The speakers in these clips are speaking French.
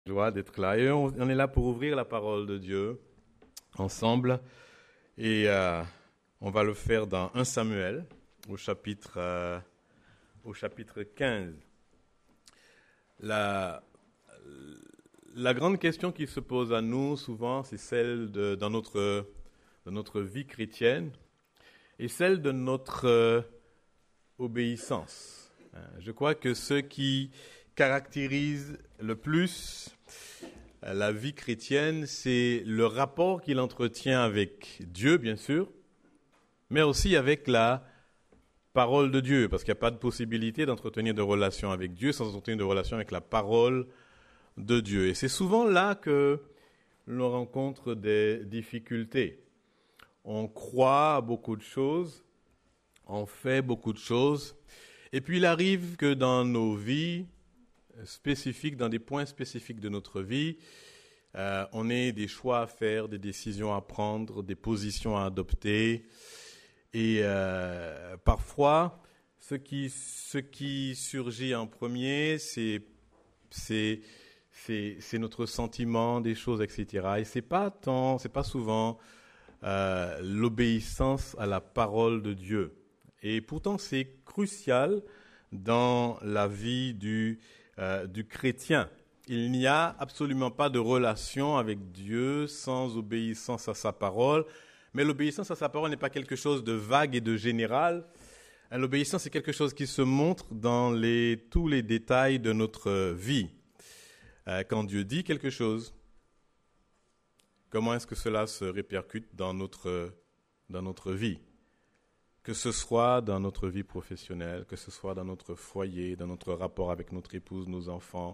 Joie d'être là. Et on est là pour ouvrir la parole de Dieu ensemble. Et on va le faire dans 1 Samuel, au chapitre 15. La grande question qui se pose à nous souvent, c'est celle dans notre vie chrétienne et celle de notre obéissance. Je crois que ce qui caractérise le plus la vie chrétienne, c'est le rapport qu'il entretient avec Dieu, bien sûr, mais aussi avec la parole de Dieu, parce qu'il n'y a pas de possibilité d'entretenir de relation avec Dieu sans entretenir de relation avec la parole de Dieu. Et c'est souvent là que l'on rencontre des difficultés. On croit à beaucoup de choses, on fait beaucoup de choses, et puis il arrive que dans nos vies spécifiques, dans des points spécifiques de notre vie, on ait des choix à faire, des décisions à prendre, des positions à adopter. Et parfois, ce qui surgit en premier, c'est notre sentiment des choses, etc. Et c'est pas souvent l'obéissance à la parole de Dieu. Et pourtant, c'est crucial dans la vie du chrétien. Il n'y a absolument pas de relation avec Dieu sans obéissance à sa parole. Mais l'obéissance à sa parole n'est pas quelque chose de vague et de général. L'obéissance, c'est quelque chose qui se montre dans tous les détails de notre vie. Quand Dieu dit quelque chose, comment est-ce que cela se répercute dans notre vie ? Que ce soit dans notre vie professionnelle, que ce soit dans notre foyer, dans notre rapport avec notre épouse, nos enfants,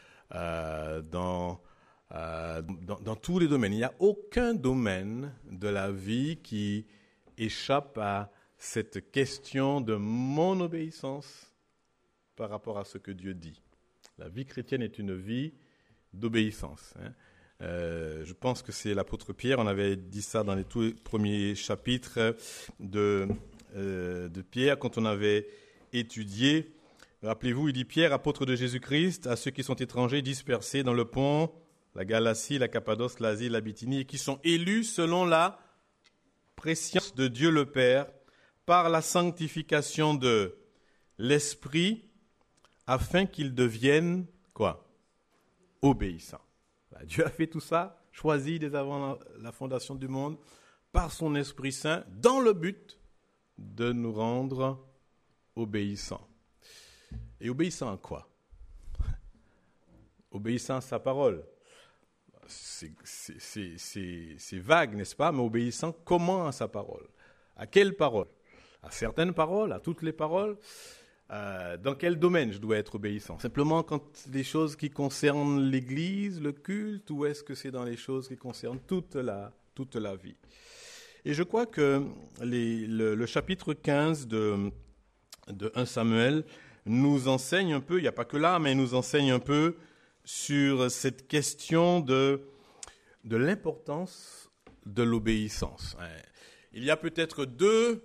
dans tous les domaines. Il n'y a aucun domaine de la vie qui échappe à cette question de mon obéissance par rapport à ce que Dieu dit. La vie chrétienne est une vie d'obéissance. Je pense que c'est l'apôtre Pierre, on avait dit ça dans les tout premiers chapitres de Pierre, quand on avait étudié. Rappelez-vous, il dit Pierre, apôtre de Jésus-Christ, à ceux qui sont étrangers dispersés dans le Pont, la Galatie, la Cappadoce, l'Asie, la Bithynie, et qui sont élus selon la prescience de Dieu le Père, par la sanctification de l'Esprit, afin qu'ils deviennent, quoi ? Obéissants. Dieu a fait tout ça, choisi dès avant la fondation du monde, par son Esprit Saint, dans le but de nous rendre obéissants. Et obéissants à quoi ? Obéissant à sa parole. C'est vague, n'est-ce pas ? Mais obéissant comment à sa parole ? À quelle parole ? À certaines paroles, à toutes les paroles ? Dans quel domaine je dois être obéissant ? Simplement quand les choses qui concernent l'Église, le culte, ou est-ce que c'est dans les choses qui concernent toute la vie ? Et je crois que le chapitre 15 de 1 Samuel nous enseigne un peu, il n'y a pas que là, mais nous enseigne un peu sur cette question de l'importance de l'obéissance. Il y a peut-être deux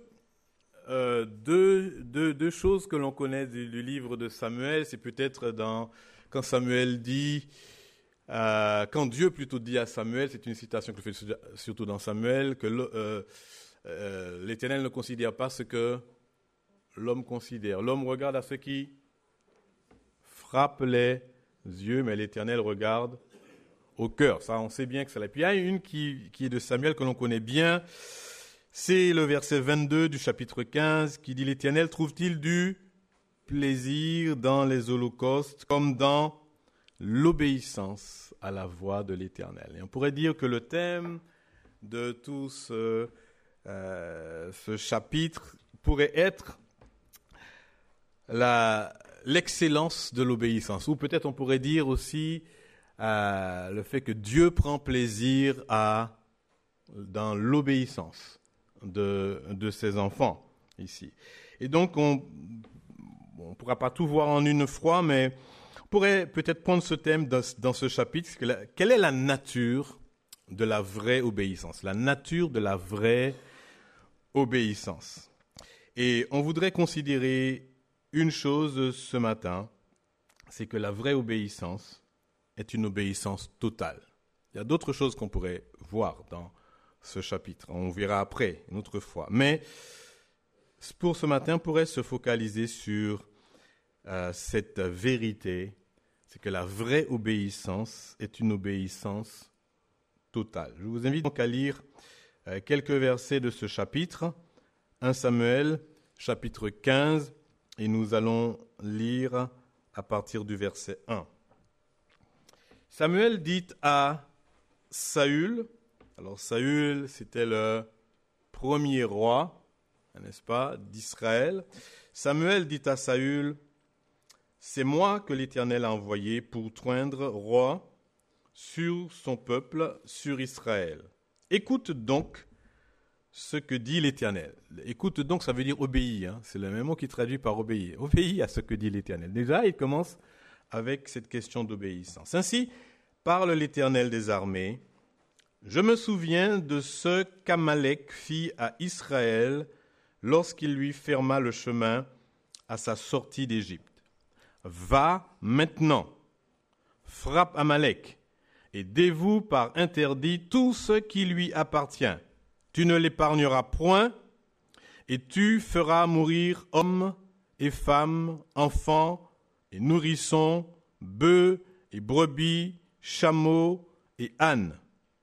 choses que l'on connaît du livre de Samuel. C'est peut-être quand Samuel dit, quand Dieu plutôt dit à Samuel, c'est une citation que je fais surtout dans Samuel, que l'Éternel ne considère pas ce que l'homme considère. L'homme regarde à ce qui frappe les yeux, mais l'Éternel regarde au cœur. Ça, on sait bien que c'est là. Puis il y a une qui est de Samuel que l'on connaît bien. C'est le verset 22 du chapitre 15 qui dit « L'Éternel trouve-t-il du plaisir dans les holocaustes comme dans l'obéissance à la voix de l'Éternel ?» Et on pourrait dire que le thème de tout ce chapitre pourrait être l'excellence de l'obéissance. Ou peut-être on pourrait dire aussi le fait que Dieu prend plaisir dans l'obéissance de ses enfants ici. Et donc, on ne pourra pas tout voir en une fois, mais on pourrait peut-être prendre ce thème dans ce chapitre. Quelle est la nature de la vraie obéissance ? La nature de la vraie obéissance. Et on voudrait considérer une chose ce matin, c'est que la vraie obéissance est une obéissance totale. Il y a d'autres choses qu'on pourrait voir dans ce chapitre. On verra après, une autre fois. Mais pour ce matin, on pourrait se focaliser sur cette vérité, c'est que la vraie obéissance est une obéissance totale. Je vous invite donc à lire quelques versets de ce chapitre, 1 Samuel, chapitre 15, et nous allons lire à partir du verset 1. Samuel dit à Saül, alors Saül c'était le premier roi, n'est-ce pas, d'Israël. Samuel dit à Saül, « C'est moi que l'Éternel a envoyé pour t'oindre roi sur son peuple, sur Israël. Écoute donc ce que dit l'Éternel. » Écoute donc, ça veut dire obéir. C'est le même mot qui traduit par obéir. Obéis à ce que dit l'Éternel. Déjà, il commence avec cette question d'obéissance. Ainsi, parle l'Éternel des armées. Je me souviens de ce qu'Amalek fit à Israël lorsqu'il lui ferma le chemin à sa sortie d'Égypte. Va maintenant, frappe Amalek et dévoue par interdit tout ce qui lui appartient. Tu ne l'épargneras point et tu feras mourir hommes et femmes, enfants et nourrissons, bœufs et brebis, chameaux et ânes.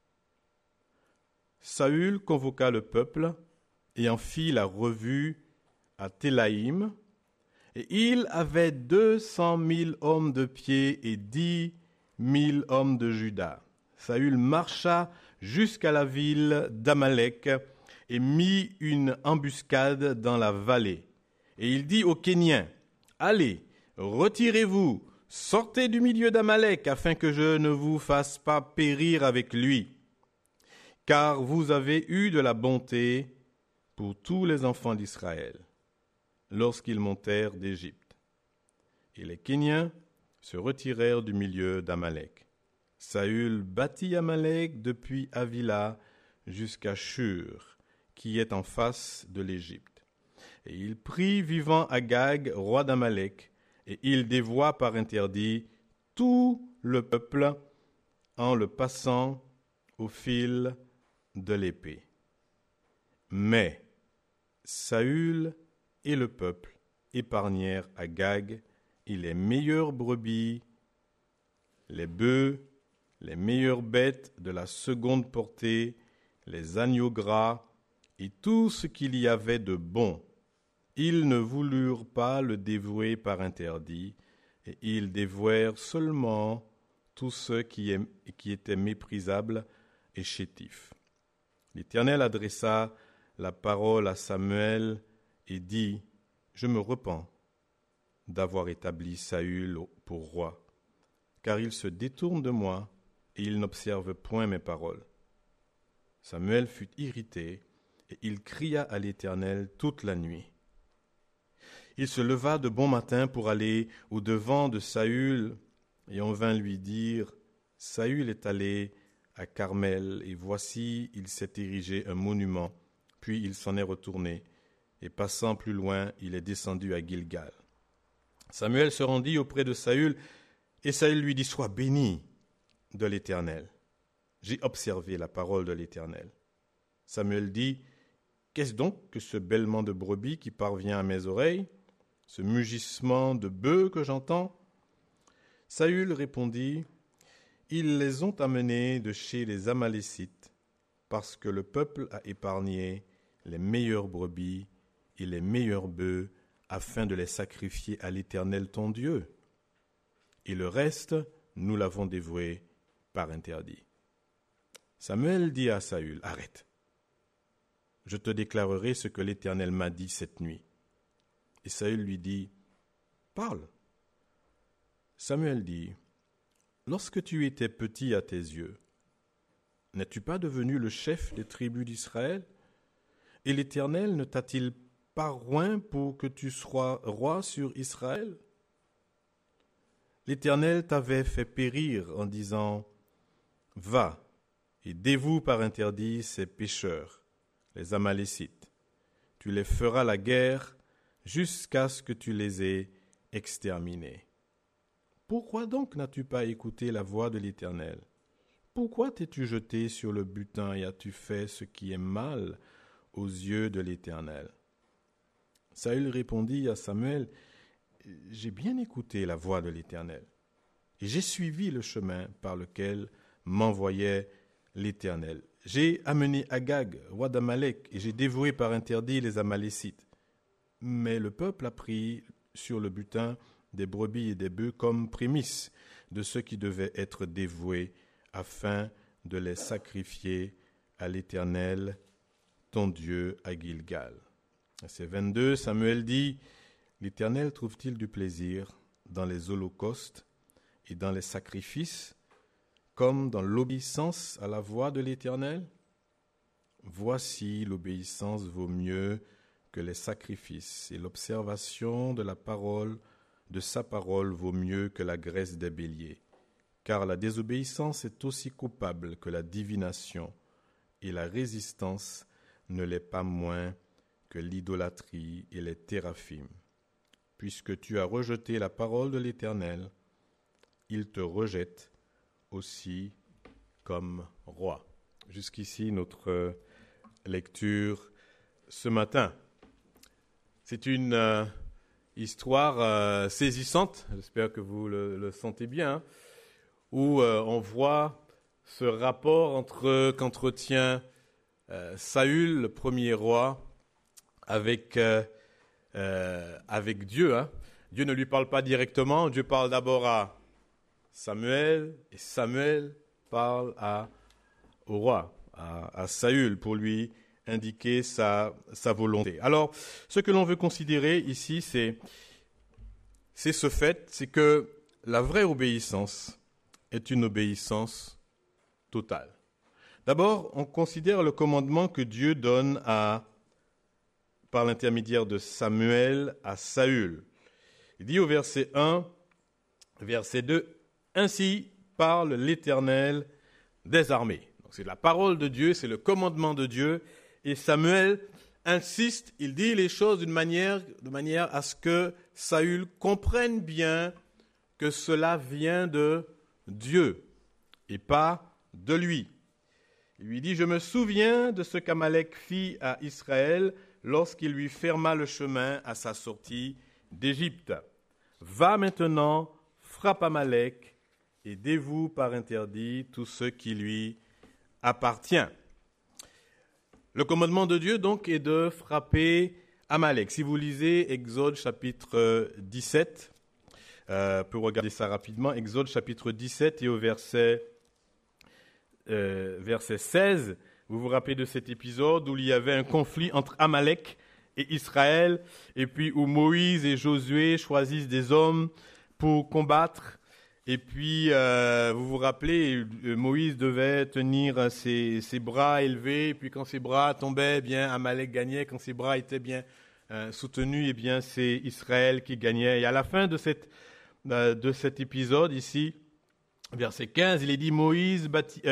Saül convoqua le peuple et en fit la revue à Télaïm. Et il avait 200 000 hommes de pied et 10 000 hommes de Juda. Saül marcha jusqu'à la ville d'Amalek et mit une embuscade dans la vallée. Et il dit aux Kéniens, « Allez, retirez-vous, sortez du milieu d'Amalek, afin que je ne vous fasse pas périr avec lui. Car vous avez eu de la bonté pour tous les enfants d'Israël, lorsqu'ils montèrent d'Égypte. » Et les Kéniens se retirèrent du milieu d'Amalek. Saül battit Amalek depuis Havila jusqu'à Shur, qui est en face de l'Égypte. Et il prit vivant Agag, roi d'Amalek, et il dévoua par interdit tout le peuple en le passant au fil de l'épée. Mais Saül et le peuple épargnèrent Agag et les meilleures brebis, les bœufs, les meilleures bêtes de la seconde portée, les agneaux gras et tout ce qu'il y avait de bon. Ils ne voulurent pas le dévouer par interdit, et ils dévouèrent seulement tout ce qui était méprisable et chétif. L'Éternel adressa la parole à Samuel et dit, « Je me repens d'avoir établi Saül pour roi, car il se détourne de moi et il n'observe point mes paroles. » Samuel fut irrité et il cria à l'Éternel toute la nuit. Il se leva de bon matin pour aller au-devant de Saül et on vint lui dire, « Saül est allé à Carmel et voici, il s'est érigé un monument. » Puis il s'en est retourné et passant plus loin, il est descendu à Gilgal. Samuel se rendit auprès de Saül et Saül lui dit, « Sois béni de l'Éternel. J'ai observé la parole de l'Éternel. » Samuel dit, « Qu'est-ce donc que ce bêlement de brebis qui parvient à mes oreilles, ce mugissement de bœufs que j'entends ?» Saül répondit, « Ils les ont amenés de chez les Amalécites, parce que le peuple a épargné les meilleures brebis et les meilleurs bœufs, afin de les sacrifier à l'Éternel ton Dieu. Et le reste, nous l'avons dévoué par interdit. » Samuel dit à Saül, « Arrête, je te déclarerai ce que l'Éternel m'a dit cette nuit. » Et Saül lui dit, « Parle. » Samuel dit, « Lorsque tu étais petit à tes yeux, n'es-tu pas devenu le chef des tribus d'Israël? Et l'Éternel ne t'a-t-il pas oint pour que tu sois roi sur Israël? L'Éternel t'avait fait périr en disant, « Va et dévoue par interdit ces pécheurs, les Amalécites. Tu les feras la guerre jusqu'à ce que tu les aies exterminés. » pourquoi donc n'as-tu pas écouté la voix de l'Éternel? Pourquoi t'es-tu jeté sur le butin et as-tu fait ce qui est mal aux yeux de l'Éternel? Saül répondit à Samuel, j'ai bien écouté la voix de l'Éternel, et j'ai suivi le chemin par lequel m'envoyait l'Éternel. J'ai amené Agag, roi d'Amalek, et j'ai dévoué par interdit les Amalécites. Mais le peuple a pris sur le butin des brebis et des bœufs comme prémices de ceux qui devaient être dévoués, afin de les sacrifier à l'Éternel, ton Dieu, à Gilgal. Verset 22, Samuel dit, l'Éternel trouve-t-il du plaisir dans les holocaustes et dans les sacrifices, comme dans l'obéissance à la voix de l'Éternel? Voici, l'obéissance vaut mieux que les sacrifices, et l'observation de la parole, de sa parole vaut mieux que la graisse des béliers. Car la désobéissance est aussi coupable que la divination, et la résistance ne l'est pas moins que l'idolâtrie et les théraphim. Puisque tu as rejeté la parole de l'Éternel, il te rejette aussi comme roi. Jusqu'ici, notre lecture ce matin. C'est une histoire saisissante, j'espère que vous le sentez bien, hein, où on voit ce rapport qu'entretient Saül, le premier roi, avec Dieu. Hein. Dieu ne lui parle pas directement, Dieu parle d'abord à Samuel, et Samuel parle au roi, à Saül, pour lui indiquer sa volonté. Alors, ce que l'on veut considérer ici, c'est ce fait, c'est que la vraie obéissance est une obéissance totale. D'abord, on considère le commandement que Dieu donne par l'intermédiaire de Samuel à Saül. Il dit au verset 1, verset 2, « Ainsi parle l'Éternel des armées ». Donc c'est la parole de Dieu, c'est le commandement de Dieu. Et Samuel insiste, il dit les choses de manière à ce que Saül comprenne bien que cela vient de Dieu et pas de lui. Il lui dit, je me souviens de ce qu'Amalek fit à Israël lorsqu'il lui ferma le chemin à sa sortie d'Égypte. Va maintenant, frappe Amalek et dévoue par interdit tout ce qui lui appartient. Le commandement de Dieu, donc, est de frapper Amalek. Si vous lisez Exode chapitre 17, on peut regarder ça rapidement, Exode chapitre 17 et au verset 16, vous vous rappelez de cet épisode où il y avait un conflit entre Amalek et Israël, et puis où Moïse et Josué choisissent des hommes pour combattre. Et puis, vous vous rappelez, Moïse devait tenir ses bras élevés, et puis quand ses bras tombaient, eh bien, Amalek gagnait. Quand ses bras étaient bien soutenus, eh bien, c'est Israël qui gagnait. Et à la fin de cet épisode ici, verset 15, il est dit, Moïse bâtit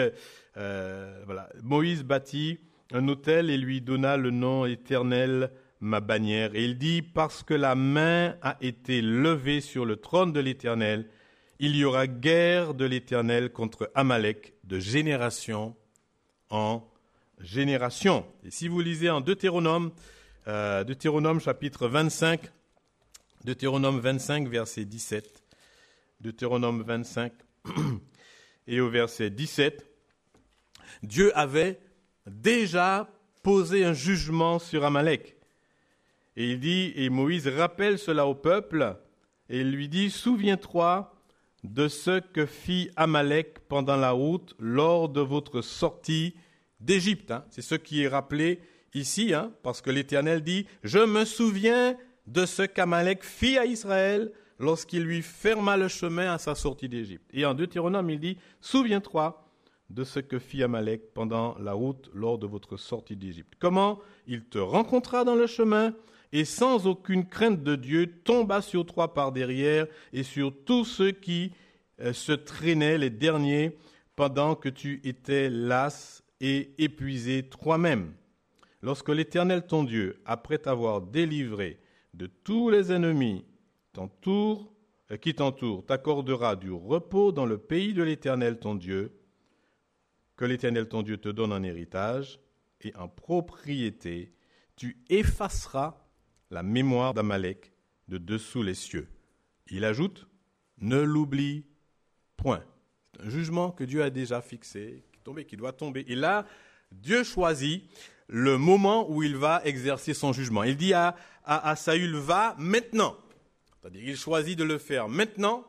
un autel et lui donna le nom éternel, ma bannière. Et il dit, parce que la main a été levée sur le trône de l'Éternel, il y aura guerre de l'Éternel contre Amalek de génération en génération. Et si vous lisez en Deutéronome chapitre 25, Deutéronome 25, verset 17, Deutéronome 25 et au verset 17, Dieu avait déjà posé un jugement sur Amalek. Et il dit, et Moïse rappelle cela au peuple, et il lui dit, souviens-toi de ce que fit Amalek pendant la route lors de votre sortie d'Égypte. Hein. C'est ce qui est rappelé ici, hein, parce que l'Éternel dit, je me souviens de ce qu'Amalek fit à Israël lorsqu'il lui ferma le chemin à sa sortie d'Égypte. Et en Deutéronome, il dit, souviens-toi de ce que fit Amalek pendant la route lors de votre sortie d'Égypte. Comment il te rencontra dans le chemin et sans aucune crainte de Dieu, tomba sur toi par derrière et sur tous ceux qui se traînaient les derniers pendant que tu étais las et épuisé toi-même. Lorsque l'Éternel ton Dieu, après t'avoir délivré de tous les ennemis, t'entoure qui t'entoure t'accordera du repos dans le pays de l'Éternel ton Dieu, que l'Éternel ton Dieu te donne en héritage, et en propriété, tu effaceras la mémoire d'Amalek de dessous les cieux. Il ajoute, ne l'oublie point. C'est un jugement que Dieu a déjà fixé, qui doit tomber. Et là, Dieu choisit le moment où il va exercer son jugement. Il dit à Saül, va maintenant. C'est-à-dire, il choisit de le faire maintenant,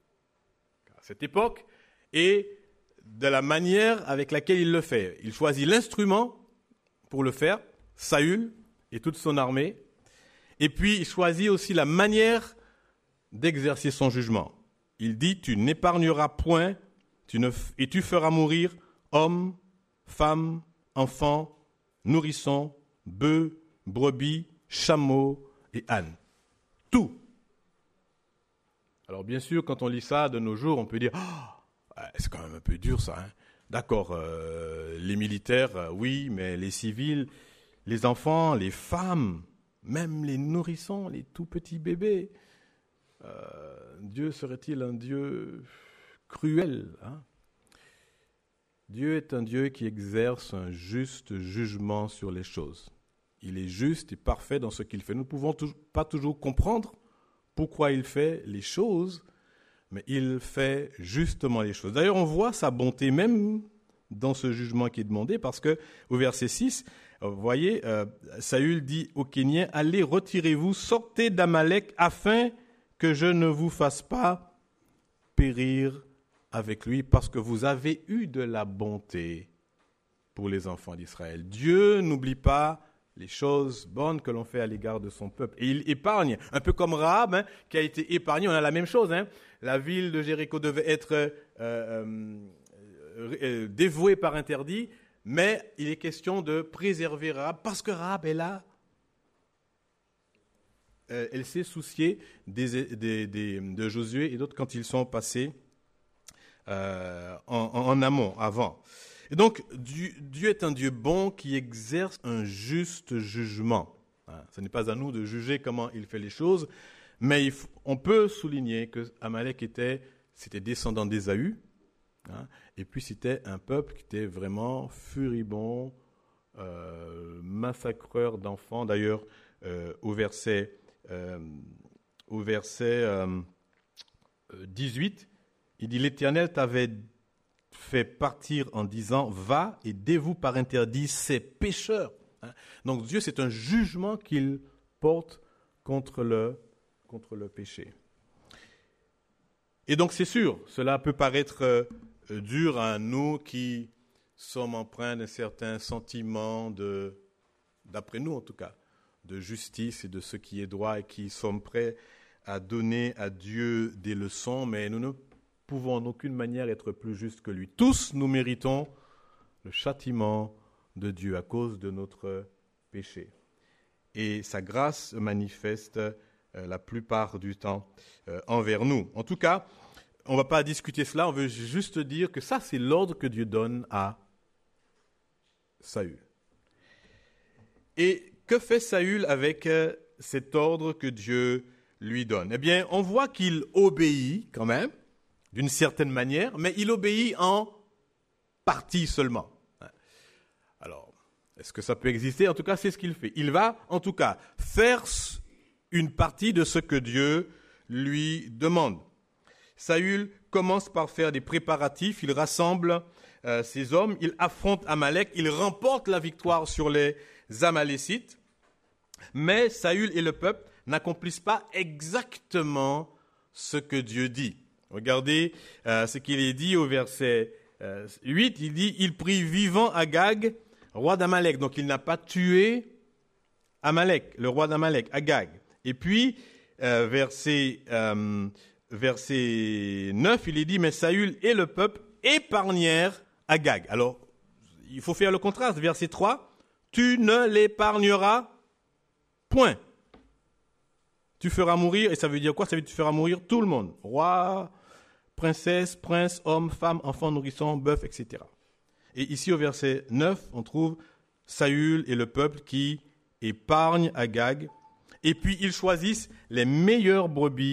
à cette époque, et de la manière avec laquelle il le fait. Il choisit l'instrument pour le faire, Saül et toute son armée, et puis il choisit aussi la manière d'exercer son jugement. Il dit, tu n'épargneras point, et tu feras mourir hommes, femmes, enfants, nourrissons, bœufs, brebis, chameaux et ânes. Tout. Alors bien sûr, quand on lit ça de nos jours, on peut dire c'est quand même un peu dur ça. Hein. D'accord, les militaires, oui, mais les civils, les enfants, les femmes, même les nourrissons, les tout petits bébés. Dieu serait-il un Dieu cruel, hein? Dieu est un Dieu qui exerce un juste jugement sur les choses. Il est juste et parfait dans ce qu'il fait. Nous ne pouvons pas toujours comprendre pourquoi il fait les choses, mais il fait justement les choses. D'ailleurs, on voit sa bonté même dans ce jugement qui est demandé, parce que au verset 6, vous voyez, Saül dit aux Kéniens, « Allez, retirez-vous, sortez d'Amalek, afin que je ne vous fasse pas périr avec lui, parce que vous avez eu de la bonté pour les enfants d'Israël. » Dieu n'oublie pas les choses bonnes que l'on fait à l'égard de son peuple. Et il épargne, un peu comme Rahab, hein, qui a été épargné. On a la même chose. Hein. La ville de Jéricho devait être dévouée par interdit, mais il est question de préserver Rahab, parce que Rahab est là. Elle s'est souciée de Josué et d'autres quand ils sont passés en amont, avant. Et donc, Dieu est un Dieu bon qui exerce un juste jugement. Ce n'est pas à nous de juger comment il fait les choses, mais on peut souligner que Amalek c'était descendant d'Ésaü, hein, et puis c'était un peuple qui était vraiment furibond, massacreur d'enfants. D'ailleurs, au verset 18, il dit « L'Éternel t'avait fait partir en disant, va et dévoue par interdit ces pécheurs. » Donc Dieu, c'est un jugement qu'il porte contre le péché. Et donc c'est sûr, cela peut paraître dur à nous qui sommes empreints d'un certain sentiment d'après nous en tout cas, de justice et de ce qui est droit, et qui sommes prêts à donner à Dieu des leçons, mais nous ne pouvons en aucune manière être plus justes que lui. Tous nous méritons le châtiment de Dieu à cause de notre péché. Et sa grâce se manifeste la plupart du temps envers nous. En tout cas, on ne va pas discuter cela, on veut juste dire que ça, c'est l'ordre que Dieu donne à Saül. Et que fait Saül avec cet ordre que Dieu lui donne? Eh bien, on voit qu'il obéit quand même, d'une certaine manière, mais il obéit en partie seulement. Alors, est-ce que ça peut exister? En tout cas, c'est ce qu'il fait. Il va, en tout cas, faire une partie de ce que Dieu lui demande. Saül commence par faire des préparatifs, il rassemble ses hommes, il affronte Amalek, il remporte la victoire sur les Amalécites, mais Saül et le peuple n'accomplissent pas exactement ce que Dieu dit. Regardez ce qu'il est dit au verset 8, il dit « Il prit vivant Agag, roi d'Amalek ». Donc il n'a pas tué Amalek, le roi d'Amalek, Agag. Et puis, verset 9, il est dit « Mais Saül et le peuple épargnèrent Agag ». Alors, il faut faire le contraste. Verset 3, « Tu ne l'épargneras point ». Tu feras mourir, et ça veut dire quoi? Ça veut dire que tu feras mourir tout le monde. Roi, princesse, prince, homme, femme, enfant, nourrisson, bœuf, etc. Et ici au verset 9, on trouve Saül et le peuple qui épargnent Agag. Et puis ils choisissent les meilleures brebis,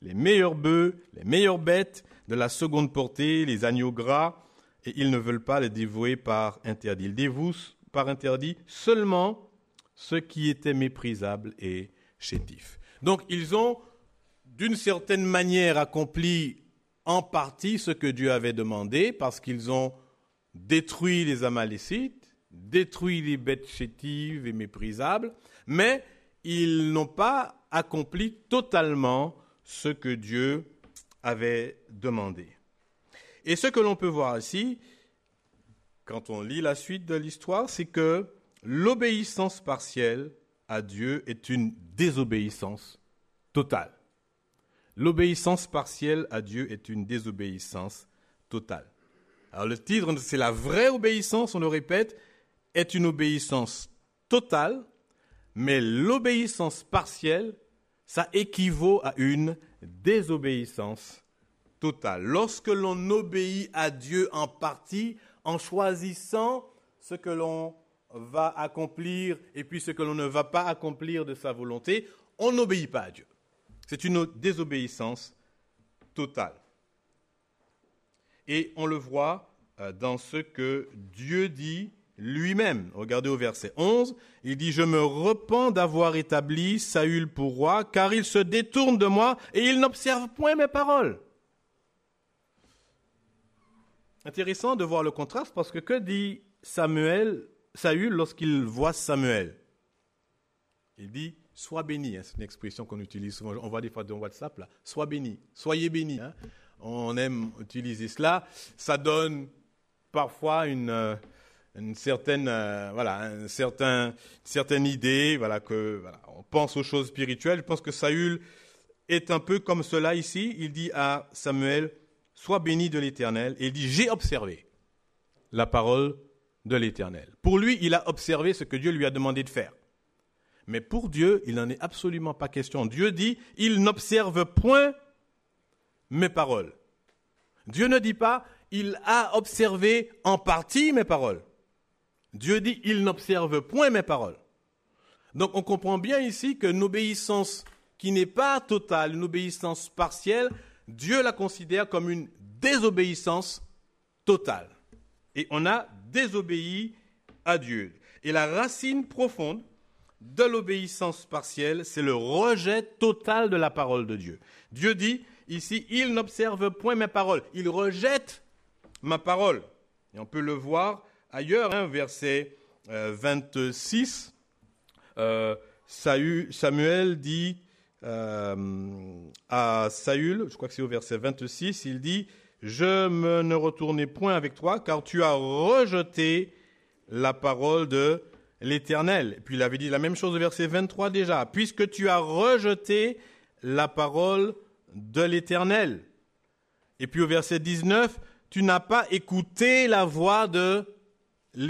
les meilleurs bœufs, les meilleures bêtes de la seconde portée, les agneaux gras, et ils ne veulent pas les dévouer par interdit. Ils dévouent par interdit seulement ce qui était méprisable et chétif. Donc ils ont d'une certaine manière accompli en partie ce que Dieu avait demandé, parce qu'ils ont détruit les Amalécites, détruit les bêtes chétives et méprisables, mais ils n'ont pas accompli totalement ce que Dieu avait demandé. Et ce que l'on peut voir ici, quand on lit la suite de l'histoire, c'est que l'obéissance partielle à Dieu est une désobéissance totale. L'obéissance partielle à Dieu est une désobéissance totale. Alors le titre, c'est la vraie obéissance, on le répète, est une obéissance totale, mais l'obéissance partielle, ça équivaut à une désobéissance totale. Lorsque l'on obéit à Dieu en partie, en choisissant ce que l'on va accomplir et puis ce que l'on ne va pas accomplir de sa volonté, on n'obéit pas à Dieu. C'est une désobéissance totale. Et on le voit dans ce que Dieu dit lui-même. Regardez au verset 11, il dit « Je me repens d'avoir établi Saül pour roi, car il se détourne de moi et il n'observe point mes paroles. » Intéressant de voir le contraste, parce que dit Saül lorsqu'il voit Samuel? Il dit « Sois béni ». C'est une expression qu'on utilise souvent. On voit des fois dans WhatsApp, là. « Sois béni »,« Soyez béni ». On aime utiliser cela. Ça donne parfois une certaine idée, on pense aux choses spirituelles. Je pense que Saül est un peu comme cela ici. Il dit à Samuel, sois béni de l'Éternel. Et il dit, j'ai observé la parole de l'Éternel. Pour lui, il a observé ce que Dieu lui a demandé de faire. Mais pour Dieu, il n'en est absolument pas question. Dieu dit, il n'observe point mes paroles. Dieu ne dit pas, il a observé en partie mes paroles. Dieu dit, il n'observe point mes paroles. Donc on comprend bien ici qu'une obéissance qui n'est pas totale, une obéissance partielle, Dieu la considère comme une désobéissance totale. Et on a désobéi à Dieu. Et la racine profonde de l'obéissance partielle, c'est le rejet total de la parole de Dieu. Dieu dit ici, il n'observe point mes paroles. Il rejette ma parole. Et on peut le voir ailleurs, verset 26, Samuel dit à Saül, je crois que c'est au verset 26, il dit « Je ne retournerai point avec toi, car tu as rejeté la parole de l'Éternel. » Puis il avait dit la même chose au verset 23 déjà, « Puisque tu as rejeté la parole de l'Éternel. » Et puis au verset 19, « Tu n'as pas écouté la voix de l'Éternel. »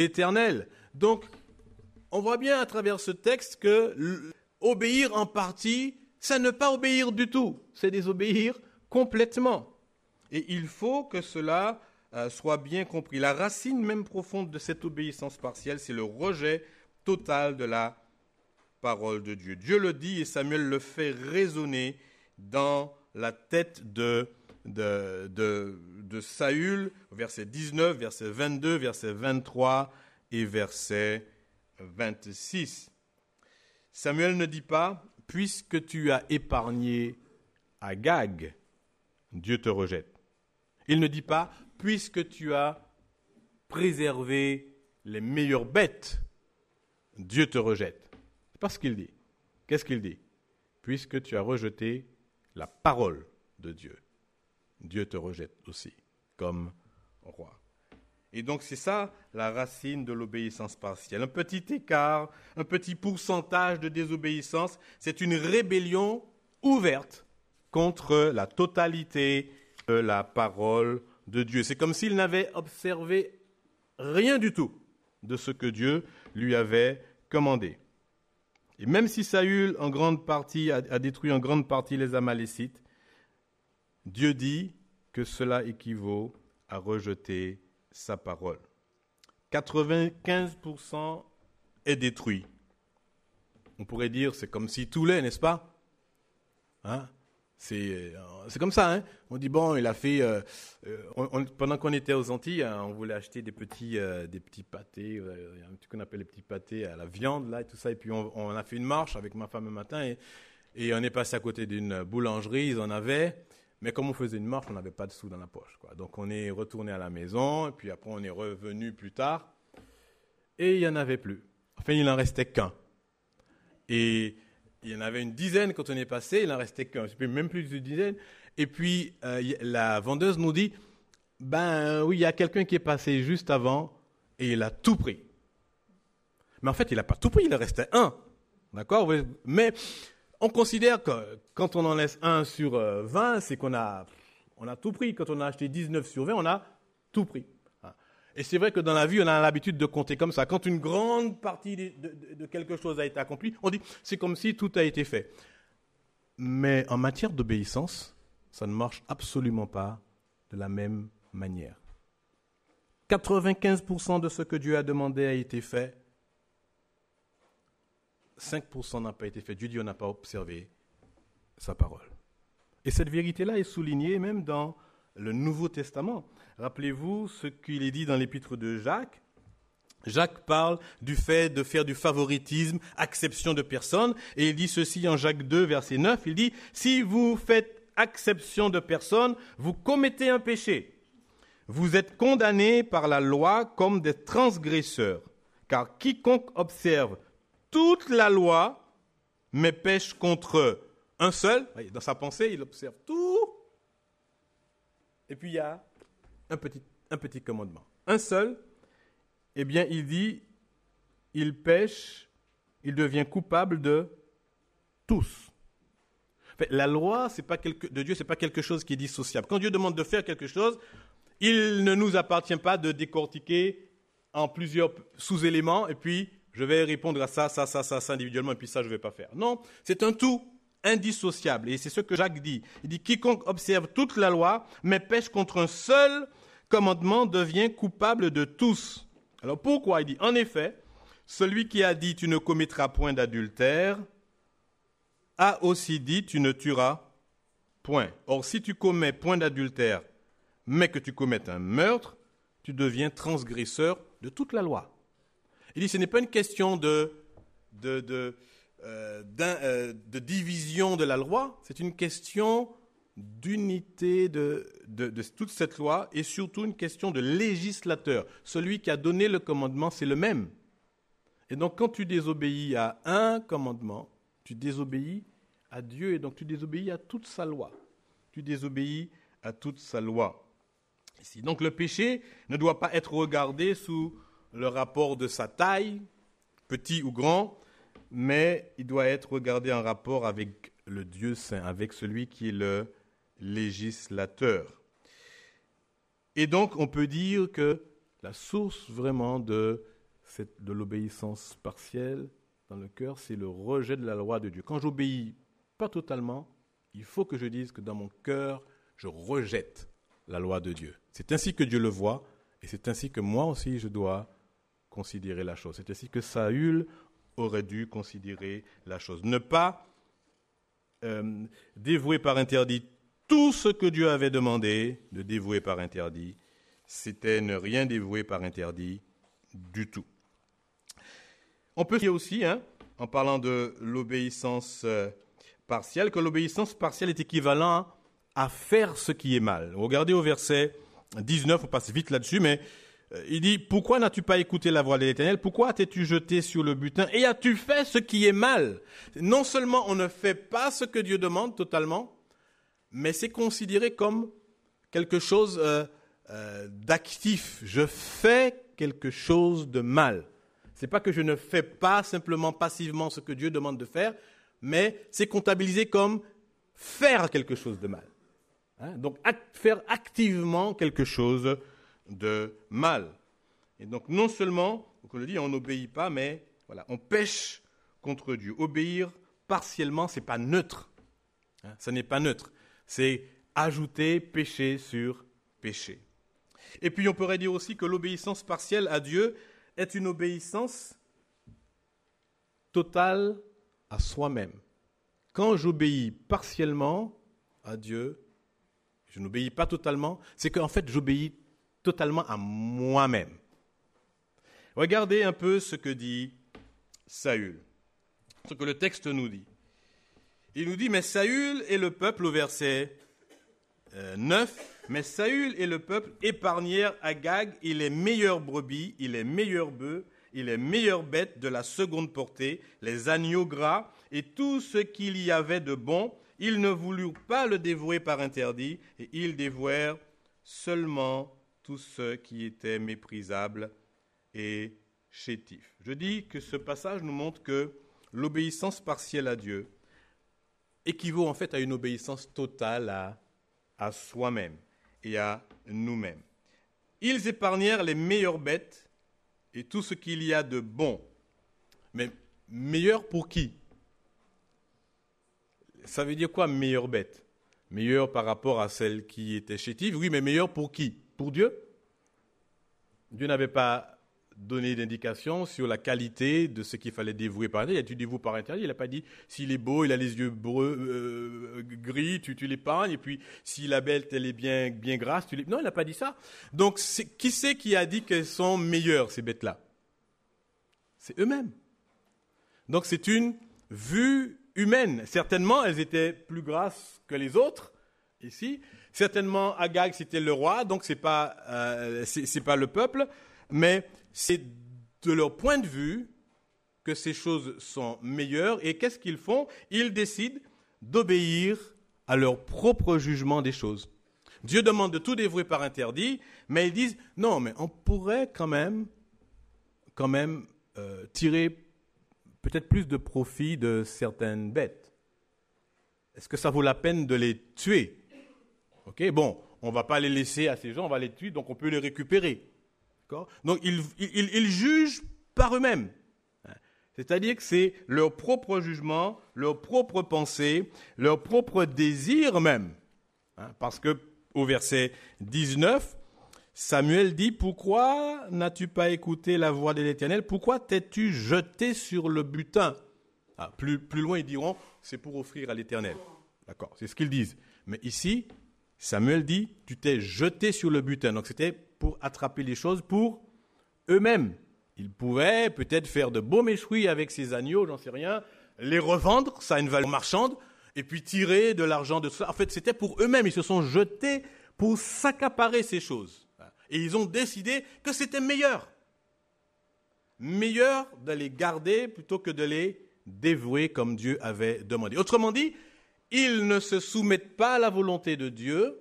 Donc, on voit bien à travers ce texte que obéir en partie, c'est ne pas obéir du tout, c'est désobéir complètement. Et il faut que cela soit bien compris. La racine même profonde de cette obéissance partielle, c'est le rejet total de la parole de Dieu. Dieu le dit et Samuel le fait résonner dans la tête de Saül, verset 19, verset 22, verset 23 et verset 26. Samuel ne dit pas, puisque tu as épargné Agag, Dieu te rejette. Il ne dit pas, puisque tu as préservé les meilleures bêtes, Dieu te rejette. C'est pas ce qu'il dit. Qu'est-ce qu'il dit? Puisque tu as rejeté la parole de Dieu, Dieu te rejette aussi comme roi. Et donc c'est ça la racine de l'obéissance partielle. Un petit écart, un petit pourcentage de désobéissance, c'est une rébellion ouverte contre la totalité de la parole de Dieu. C'est comme s'il n'avait observé rien du tout de ce que Dieu lui avait commandé. Et même si Saül en grande partie a détruit en grande partie les Amalécites, Dieu dit que cela équivaut à rejeter sa parole. 95% est détruit. On pourrait dire, c'est comme si tout l'est, n'est-ce pas? C'est comme ça, hein. On dit, bon, il a fait... pendant qu'on était aux Antilles, hein, on voulait acheter des petits pâtés, il y a un truc qu'on appelle les petits pâtés à la viande, là, et tout ça. Et puis, on a fait une marche avec ma femme un matin, et on est passé à côté d'une boulangerie, ils en avaient, mais comme on faisait une marche, on n'avait pas de sous dans la poche, quoi. Donc, on est retourné à la maison, et puis après, on est revenu plus tard, et il n'y en avait plus. Enfin, il n'en restait qu'un. Et... il y en avait une dizaine quand on est passé, il n'en restait qu'un, même plus d'une dizaine. Et puis, la vendeuse nous dit, oui, il y a quelqu'un qui est passé juste avant et il a tout pris. Mais en fait, il n'a pas tout pris, il en restait un. D'accord ? Mais on considère que quand on en laisse 1 sur 20, c'est qu'on a tout pris. Quand on a acheté 19 sur 20, on a tout pris. Et c'est vrai que dans la vie, on a l'habitude de compter comme ça. Quand une grande partie de quelque chose a été accomplie, on dit c'est comme si tout a été fait. Mais en matière d'obéissance, ça ne marche absolument pas de la même manière. 95% de ce que Dieu a demandé a été fait. 5% n'a pas été fait. Dieu dit on n'a pas observé sa parole. Et cette vérité-là est soulignée même dans le Nouveau Testament. Rappelez-vous ce qu'il est dit dans l'épître de Jacques. Jacques parle du fait de faire du favoritisme, acception de personnes, et il dit ceci en Jacques 2, verset 9, il dit « Si vous faites acception de personnes, vous commettez un péché. Vous êtes condamnés par la loi comme des transgresseurs, car quiconque observe toute la loi, mais pêche contre un seul, dans sa pensée, il observe tout, et puis il y a un petit commandement. Un seul, eh bien, il dit, il pêche, il devient coupable de tous. Enfin, la loi de Dieu, ce n'est pas quelque chose qui est dissociable. Quand Dieu demande de faire quelque chose, il ne nous appartient pas de décortiquer en plusieurs sous-éléments, et puis je vais répondre à ça individuellement, et puis ça, je ne vais pas faire. Non, c'est un tout indissociable. Et c'est ce que Jacques dit. Il dit, quiconque observe toute la loi, mais pêche contre un seul commandement, devient coupable de tous. Alors pourquoi ? Il dit, en effet, celui qui a dit, tu ne commettras point d'adultère, a aussi dit, tu ne tueras point. Or, si tu commets point d'adultère, mais que tu commettes un meurtre, tu deviens transgresseur de toute la loi. Il dit, ce n'est pas une question de division de la loi, c'est une question d'unité de toute cette loi et surtout une question de législateur. Celui qui a donné le commandement, c'est le même. Et donc, quand tu désobéis à un commandement, tu désobéis à Dieu et donc tu désobéis à toute sa loi. Tu désobéis à toute sa loi. Ici. Donc, le péché ne doit pas être regardé sous le rapport de sa taille, petit ou grand, mais il doit être regardé en rapport avec le Dieu saint, avec celui qui est le législateur. Et donc, on peut dire que la source vraiment de l'obéissance partielle dans le cœur, c'est le rejet de la loi de Dieu. Quand j'obéis pas totalement, il faut que je dise que dans mon cœur, je rejette la loi de Dieu. C'est ainsi que Dieu le voit, et c'est ainsi que moi aussi je dois considérer la chose. C'est ainsi que Saül aurait dû considérer la chose. Ne pas dévouer par interdit tout ce que Dieu avait demandé de dévouer par interdit, c'était ne rien dévouer par interdit du tout. On peut dire aussi, en parlant de l'obéissance partielle, que l'obéissance partielle est équivalent à faire ce qui est mal. Regardez au verset 19, on passe vite là-dessus, mais il dit, pourquoi n'as-tu pas écouté la voix de l'Éternel ? Pourquoi t'es-tu jeté sur le butin et as-tu fait ce qui est mal ? Non seulement on ne fait pas ce que Dieu demande totalement, mais c'est considéré comme quelque chose d'actif. Je fais quelque chose de mal. Ce n'est pas que je ne fais pas simplement passivement ce que Dieu demande de faire, mais c'est comptabilisé comme faire quelque chose de mal. Donc faire activement quelque chose de mal. Et donc non seulement, comme je le dis, on n'obéit pas, mais voilà, on pêche contre Dieu. Obéir partiellement, ce n'est pas neutre. Ce n'est pas neutre. C'est ajouter péché sur péché. Et puis on pourrait dire aussi que l'obéissance partielle à Dieu est une obéissance totale à soi-même. Quand j'obéis partiellement, à Dieu, je n'obéis pas totalement, c'est qu'en fait, j'obéis totalement à moi-même. Regardez un peu ce que dit Saül, ce que le texte nous dit. Il nous dit, mais Saül et le peuple, au verset 9, mais Saül et le peuple épargnèrent Agag et les meilleures brebis, et les meilleurs bœufs, et les meilleures bêtes de la seconde portée, les agneaux gras, et tout ce qu'il y avait de bon. Ils ne voulurent pas le dévouer par interdit, et ils dévouèrent seulement tout ce qui était méprisable et chétif. Je dis que ce passage nous montre que l'obéissance partielle à Dieu équivaut en fait à une obéissance totale à soi-même et à nous-mêmes. Ils épargnèrent les meilleures bêtes et tout ce qu'il y a de bon. Mais meilleur pour qui? Ça veut dire quoi, meilleure bête? Meilleure par rapport à celle qui était chétive? Oui, mais meilleure pour qui? Pour Dieu? Dieu n'avait pas donné d'indication sur la qualité de ce qu'il fallait dévouer par interdit. Tu dévoues par interdit. Il n'a pas dit s'il est beau, il a les yeux gris, tu l'épargnes. Et puis si la bête elle est bien grasse, non, il n'a pas dit ça. Donc qui c'est qui a dit qu'elles sont meilleures ces bêtes-là? C'est eux-mêmes. Donc c'est une vue humaine. Certainement, elles étaient plus grasses que les autres. Ici, certainement Agag c'était le roi, donc c'est pas le peuple, mais c'est de leur point de vue que ces choses sont meilleures. Et qu'est-ce qu'ils font? Ils décident d'obéir à leur propre jugement des choses. Dieu demande de tout dévouer par interdit, mais ils disent non, mais on pourrait quand même tirer peut-être plus de profit de certaines bêtes. Est-ce que ça vaut la peine de les tuer? Ok, bon, on ne va pas les laisser à ces gens, on va les tuer, donc on peut les récupérer. D'accord? Donc ils jugent par eux-mêmes. C'est-à-dire que c'est leur propre jugement, leur propre pensée, leur propre désir même. Parce que au verset 19, Samuel dit, pourquoi n'as-tu pas écouté la voix de l'Éternel? Pourquoi t'es-tu jeté sur le butin? Plus loin, ils diront, c'est pour offrir à l'Éternel. D'accord, c'est ce qu'ils disent. Mais ici, Samuel dit, tu t'es jeté sur le butin. Donc c'était pour attraper les choses pour eux-mêmes. Ils pouvaient peut-être faire de beaux méchouis avec ces agneaux, j'en sais rien, les revendre, ça a une valeur marchande, et puis tirer de l'argent de ça. En fait, c'était pour eux-mêmes. Ils se sont jetés pour s'accaparer ces choses. Et ils ont décidé que c'était meilleur. Meilleur de les garder plutôt que de les dévouer comme Dieu avait demandé. Autrement dit, ils ne se soumettent pas à la volonté de Dieu,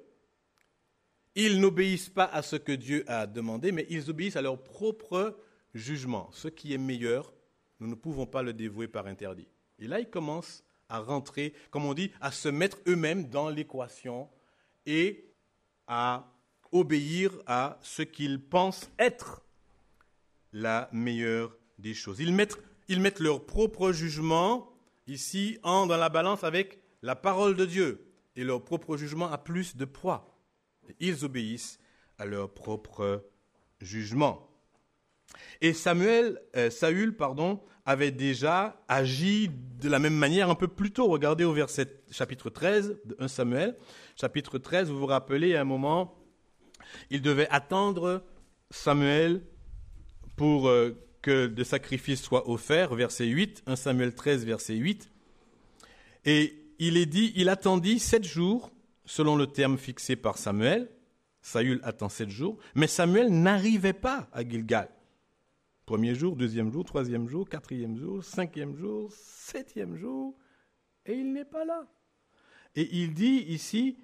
ils n'obéissent pas à ce que Dieu a demandé, mais ils obéissent à leur propre jugement. Ce qui est meilleur, nous ne pouvons pas le dévouer par interdit. Et là, ils commencent à rentrer, comme on dit, à se mettre eux-mêmes dans l'équation et à obéir à ce qu'ils pensent être la meilleure des choses. Ils mettent leur propre jugement ici dans la balance avec la parole de Dieu. Et leur propre jugement a plus de poids. Ils obéissent à leur propre jugement. Et Saül, avait déjà agi de la même manière un peu plus tôt. Regardez au chapitre 13 de 1 Samuel. Chapitre 13, vous vous rappelez, à un moment, il devait attendre Samuel pour que des sacrifices soient offerts. Verset 8, 1 Samuel 13, verset 8. Et il est dit, il attendit 7 jours, selon le terme fixé par Samuel. Saül attend 7 jours, mais Samuel n'arrivait pas à Gilgal. Premier jour, deuxième jour, troisième jour, quatrième jour, cinquième jour, septième jour, et il n'est pas là. Et il dit ici,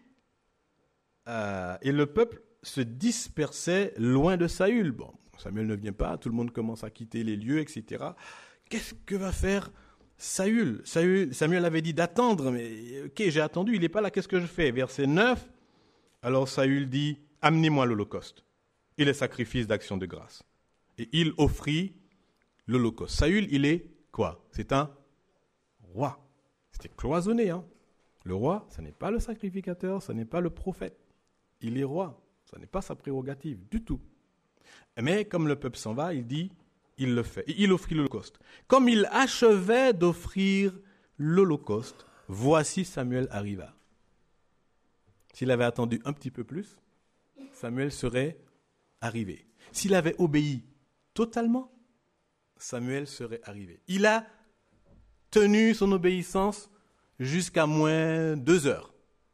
et le peuple se dispersait loin de Saül. Bon, Samuel ne vient pas, tout le monde commence à quitter les lieux, etc. Qu'est-ce que va faire Saül? Samuel avait dit d'attendre, mais ok, j'ai attendu, il n'est pas là, qu'est-ce que je fais? Verset 9, alors Saül dit, amenez-moi l'holocauste et les sacrifices d'action de grâce. Et il offrit l'holocauste. Saül, il est quoi? C'est un roi. C'était cloisonné. Le roi, ce n'est pas le sacrificateur, ce n'est pas le prophète. Il est roi. Ce n'est pas sa prérogative du tout. Mais comme le peuple s'en va, il dit, il le fait. Et il offrit l'holocauste. Comme il achevait d'offrir l'holocauste, voici Samuel arriva. S'il avait attendu un petit peu plus, Samuel serait arrivé. S'il avait obéi totalement, Samuel serait arrivé. Il a tenu son obéissance jusqu'à moins 2 heures.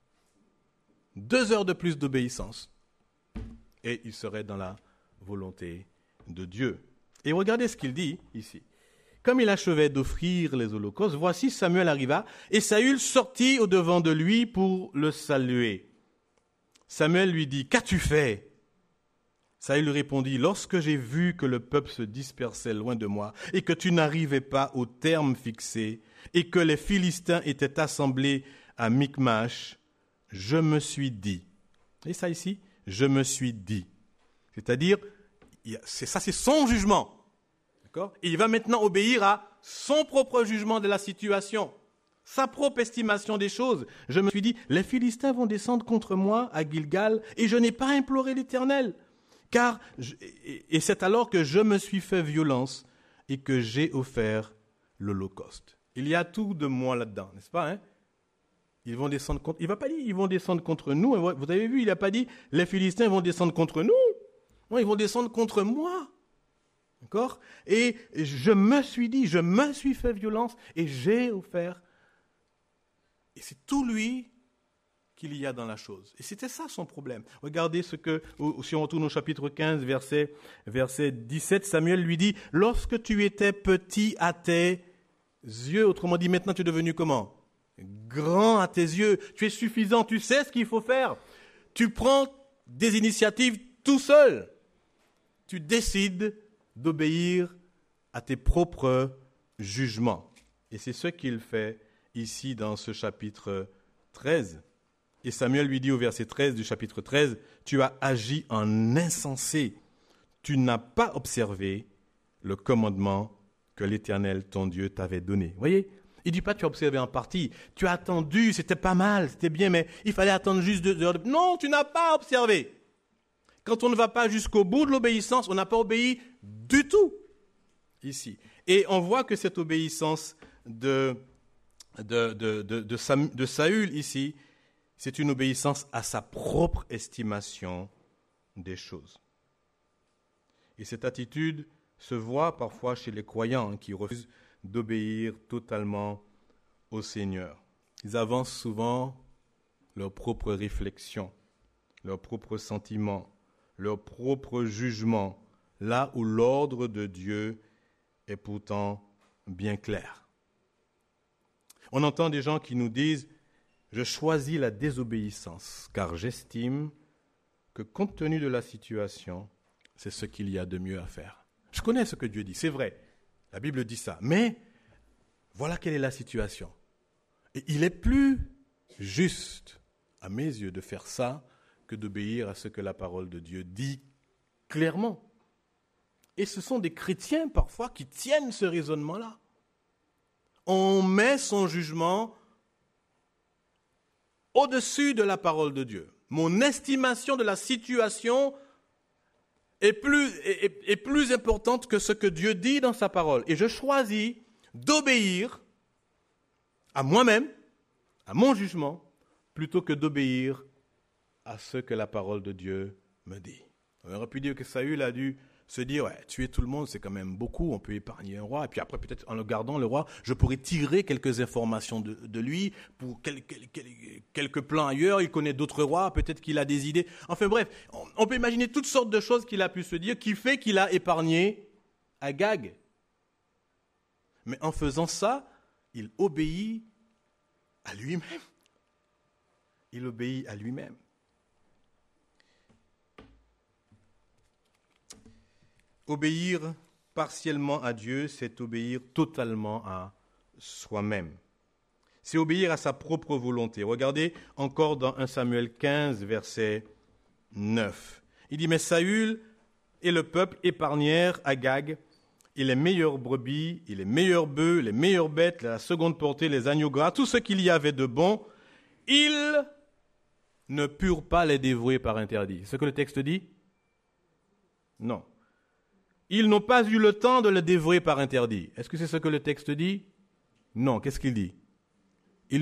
2 heures de plus d'obéissance. Et il serait dans la volonté de Dieu. Et regardez ce qu'il dit ici. Comme il achevait d'offrir les holocaustes, voici Samuel arriva, et Saül sortit au-devant de lui pour le saluer. Samuel lui dit, « Qu'as-tu fait ?» Saül lui répondit, « Lorsque j'ai vu que le peuple se dispersait loin de moi, et que tu n'arrivais pas au terme fixé, et que les Philistins étaient assemblés à Michmash, je me suis dit. » Et ça ici, je me suis dit. C'est-à-dire, c'est son jugement. D'accord ? Et il va maintenant obéir à son propre jugement de la situation, sa propre estimation des choses. Je me suis dit, les Philistins vont descendre contre moi à Gilgal et je n'ai pas imploré l'Éternel. Et c'est alors que je me suis fait violence et que j'ai offert l'Holocauste. Il y a tout de moi là-dedans, n'est-ce pas, hein ? Ils vont descendre contre... Il ne va pas dire ils vont descendre contre nous. Vous avez vu, il n'a pas dit les Philistins vont descendre contre nous. Non, ils vont descendre contre moi. D'accord ? Et je me suis dit, je me suis fait violence et j'ai offert. Et c'est tout lui qu'il y a dans la chose. Et c'était ça son problème. Regardez si on retourne au chapitre 15, verset 17, Samuel lui dit, « Lorsque tu étais petit à tes yeux, autrement dit, maintenant tu es devenu comment ? Grand à tes yeux, tu es suffisant, tu sais ce qu'il faut faire. Tu prends des initiatives tout seul. Tu décides d'obéir à tes propres jugements. » Et c'est ce qu'il fait ici dans ce chapitre 13. Et Samuel lui dit au verset 13 du chapitre 13, « Tu as agi en insensé. Tu n'as pas observé le commandement que l'Éternel, ton Dieu, t'avait donné. » Vous voyez ? Il ne dit pas tu as observé en partie. Tu as attendu, c'était pas mal, c'était bien, mais il fallait attendre juste 2 heures. Non, tu n'as pas observé. Quand on ne va pas jusqu'au bout de l'obéissance, on n'a pas obéi du tout ici. Et on voit que cette obéissance de Saül ici, c'est une obéissance à sa propre estimation des choses. Et cette attitude se voit parfois chez les croyants qui refusent d'obéir totalement au Seigneur. Ils avancent souvent leurs propres réflexions, leurs propres sentiments, leurs propres jugements, là où l'ordre de Dieu est pourtant bien clair. On entend des gens qui nous disent « Je choisis la désobéissance, car j'estime que compte tenu de la situation, c'est ce qu'il y a de mieux à faire. » Je connais ce que Dieu dit, c'est vrai. La Bible dit ça. Mais voilà quelle est la situation. Et il est plus juste, à mes yeux, de faire ça que d'obéir à ce que la parole de Dieu dit clairement. Et ce sont des chrétiens parfois qui tiennent ce raisonnement-là. On met son jugement au-dessus de la parole de Dieu. Mon estimation de la situation est plus importante que ce que Dieu dit dans sa parole. Et je choisis d'obéir à moi-même, à mon jugement, plutôt que d'obéir à ce que la parole de Dieu me dit. On aurait pu dire que Saül a dû se dire, ouais, tuer tout le monde, c'est quand même beaucoup, on peut épargner un roi. Et puis après, peut-être en le gardant, le roi, je pourrais tirer quelques informations de lui pour quelques plans ailleurs. Il connaît d'autres rois, peut-être qu'il a des idées. Enfin bref, on peut imaginer toutes sortes de choses qu'il a pu se dire, qui fait qu'il a épargné Agag. Mais en faisant ça, il obéit à lui-même. Il obéit à lui-même. Obéir partiellement à Dieu, c'est obéir totalement à soi-même. C'est obéir à sa propre volonté. Regardez encore dans 1 Samuel 15, verset 9. Il dit, « Mais Saül et le peuple épargnèrent Agag et les meilleures brebis, et les meilleurs bœufs, les meilleures bêtes, la seconde portée, les agneaux gras, tout ce qu'il y avait de bon, ils ne purent pas les dévouer par interdit. » C'est ce que le texte dit ? Non. Ils n'ont pas eu le temps de le dévouer par interdit. Est-ce que c'est ce que le texte dit ? Non. Qu'est-ce qu'il dit ?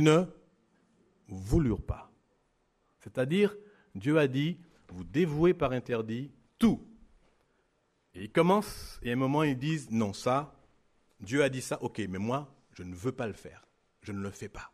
Ils ne voulurent pas. C'est-à-dire, Dieu a dit, vous dévouez par interdit tout. Et ils commencent, et à un moment, ils disent, non, ça, Dieu a dit ça, ok, mais moi, je ne veux pas le faire. Je ne le fais pas.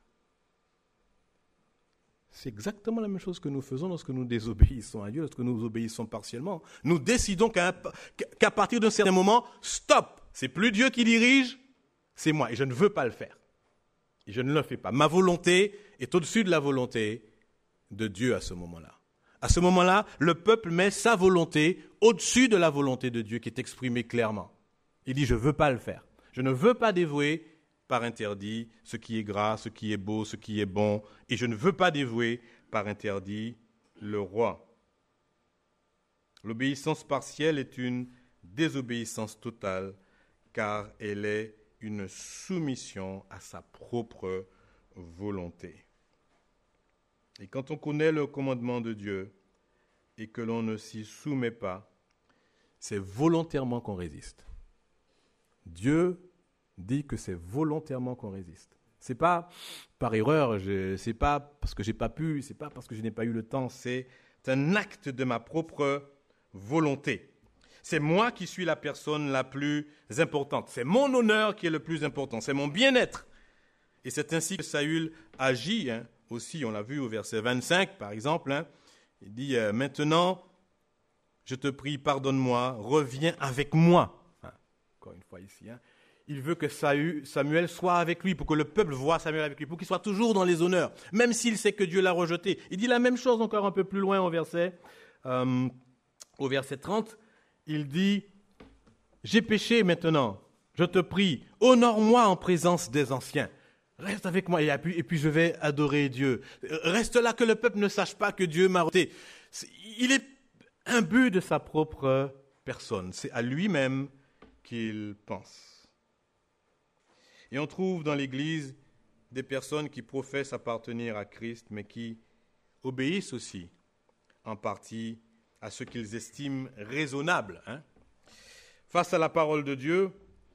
C'est exactement la même chose que nous faisons lorsque nous désobéissons à Dieu, lorsque nous obéissons partiellement. Nous décidons qu'à partir d'un certain moment, stop, c'est plus Dieu qui dirige, c'est moi, et je ne veux pas le faire. Et je ne le fais pas. Ma volonté est au-dessus de la volonté de Dieu à ce moment-là. À ce moment-là, le peuple met sa volonté au-dessus de la volonté de Dieu qui est exprimée clairement. Il dit, je ne veux pas le faire. Je ne veux pas dévouer par interdit ce qui est gras, ce qui est beau, ce qui est bon, et je ne veux pas dévouer par interdit le roi. L'obéissance partielle est une désobéissance totale, car elle est une soumission à sa propre volonté. Et quand on connaît le commandement de Dieu et que l'on ne s'y soumet pas, c'est volontairement qu'on résiste. Dieu dit que c'est volontairement qu'on résiste. C'est pas par erreur, c'est pas parce que j'ai pas pu, c'est pas parce que je n'ai pas eu le temps, c'est un acte de ma propre volonté. C'est moi qui suis la personne la plus importante. C'est mon honneur qui est le plus important. C'est mon bien-être. Et c'est ainsi que Saül agit aussi. On l'a vu au verset 25, par exemple. Il dit, maintenant, je te prie, pardonne-moi, reviens avec moi. Encore une fois ici. Il veut que Samuel soit avec lui, pour que le peuple voie Samuel avec lui, pour qu'il soit toujours dans les honneurs, même s'il sait que Dieu l'a rejeté. Il dit la même chose encore un peu plus loin au verset 30. Il dit, j'ai péché maintenant, je te prie, honore-moi en présence des anciens. Reste avec moi et puis je vais adorer Dieu. Reste là que le peuple ne sache pas que Dieu m'a rejeté. Il est imbu de sa propre personne. C'est à lui-même qu'il pense. Et on trouve dans l'Église des personnes qui professent appartenir à Christ, mais qui obéissent aussi en partie à ce qu'ils estiment raisonnable. Face à la parole de Dieu,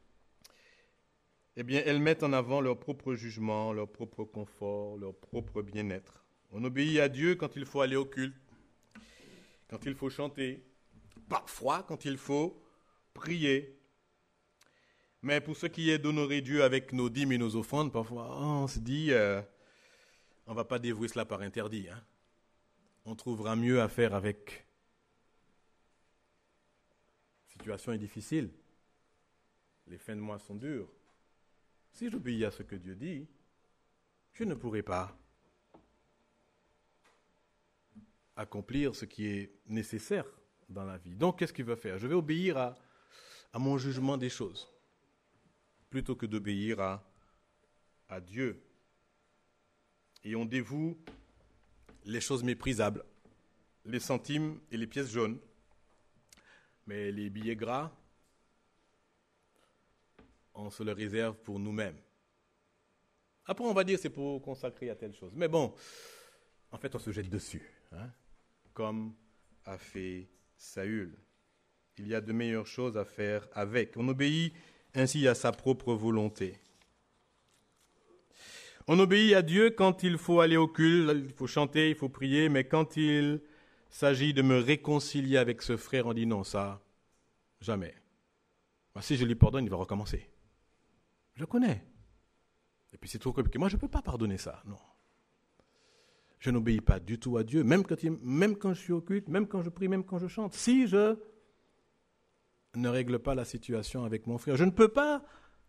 eh bien, elles mettent en avant leur propre jugement, leur propre confort, leur propre bien-être. On obéit à Dieu quand il faut aller au culte, quand il faut chanter, parfois quand il faut prier. Mais pour ce qui est d'honorer Dieu avec nos dîmes et nos offrandes, parfois on se dit, on ne va pas dévouer cela par interdit. On trouvera mieux à faire avec. La situation est difficile. Les fins de mois sont dures. Si j'obéis à ce que Dieu dit, je ne pourrai pas accomplir ce qui est nécessaire dans la vie. Donc, qu'est-ce qu'il veut faire? Je vais obéir à mon jugement des choses, plutôt que d'obéir à Dieu. Et on dévoue les choses méprisables, les centimes et les pièces jaunes. Mais les billets gras, on se les réserve pour nous-mêmes. Après, on va dire c'est pour consacrer à telle chose. Mais bon, en fait, on se jette dessus, comme a fait Saül. Il y a de meilleures choses à faire avec. On obéit ainsi à sa propre volonté. On obéit à Dieu quand il faut aller au culte, il faut chanter, il faut prier, mais quand il s'agit de me réconcilier avec ce frère, on dit non, ça, jamais. Si je lui pardonne, il va recommencer. Je connais. Et puis c'est trop compliqué. Moi, je ne peux pas pardonner ça, non. Je n'obéis pas du tout à Dieu, même quand je suis au culte, même quand je prie, même quand je chante. Si je ne règle pas la situation avec mon frère, je ne peux pas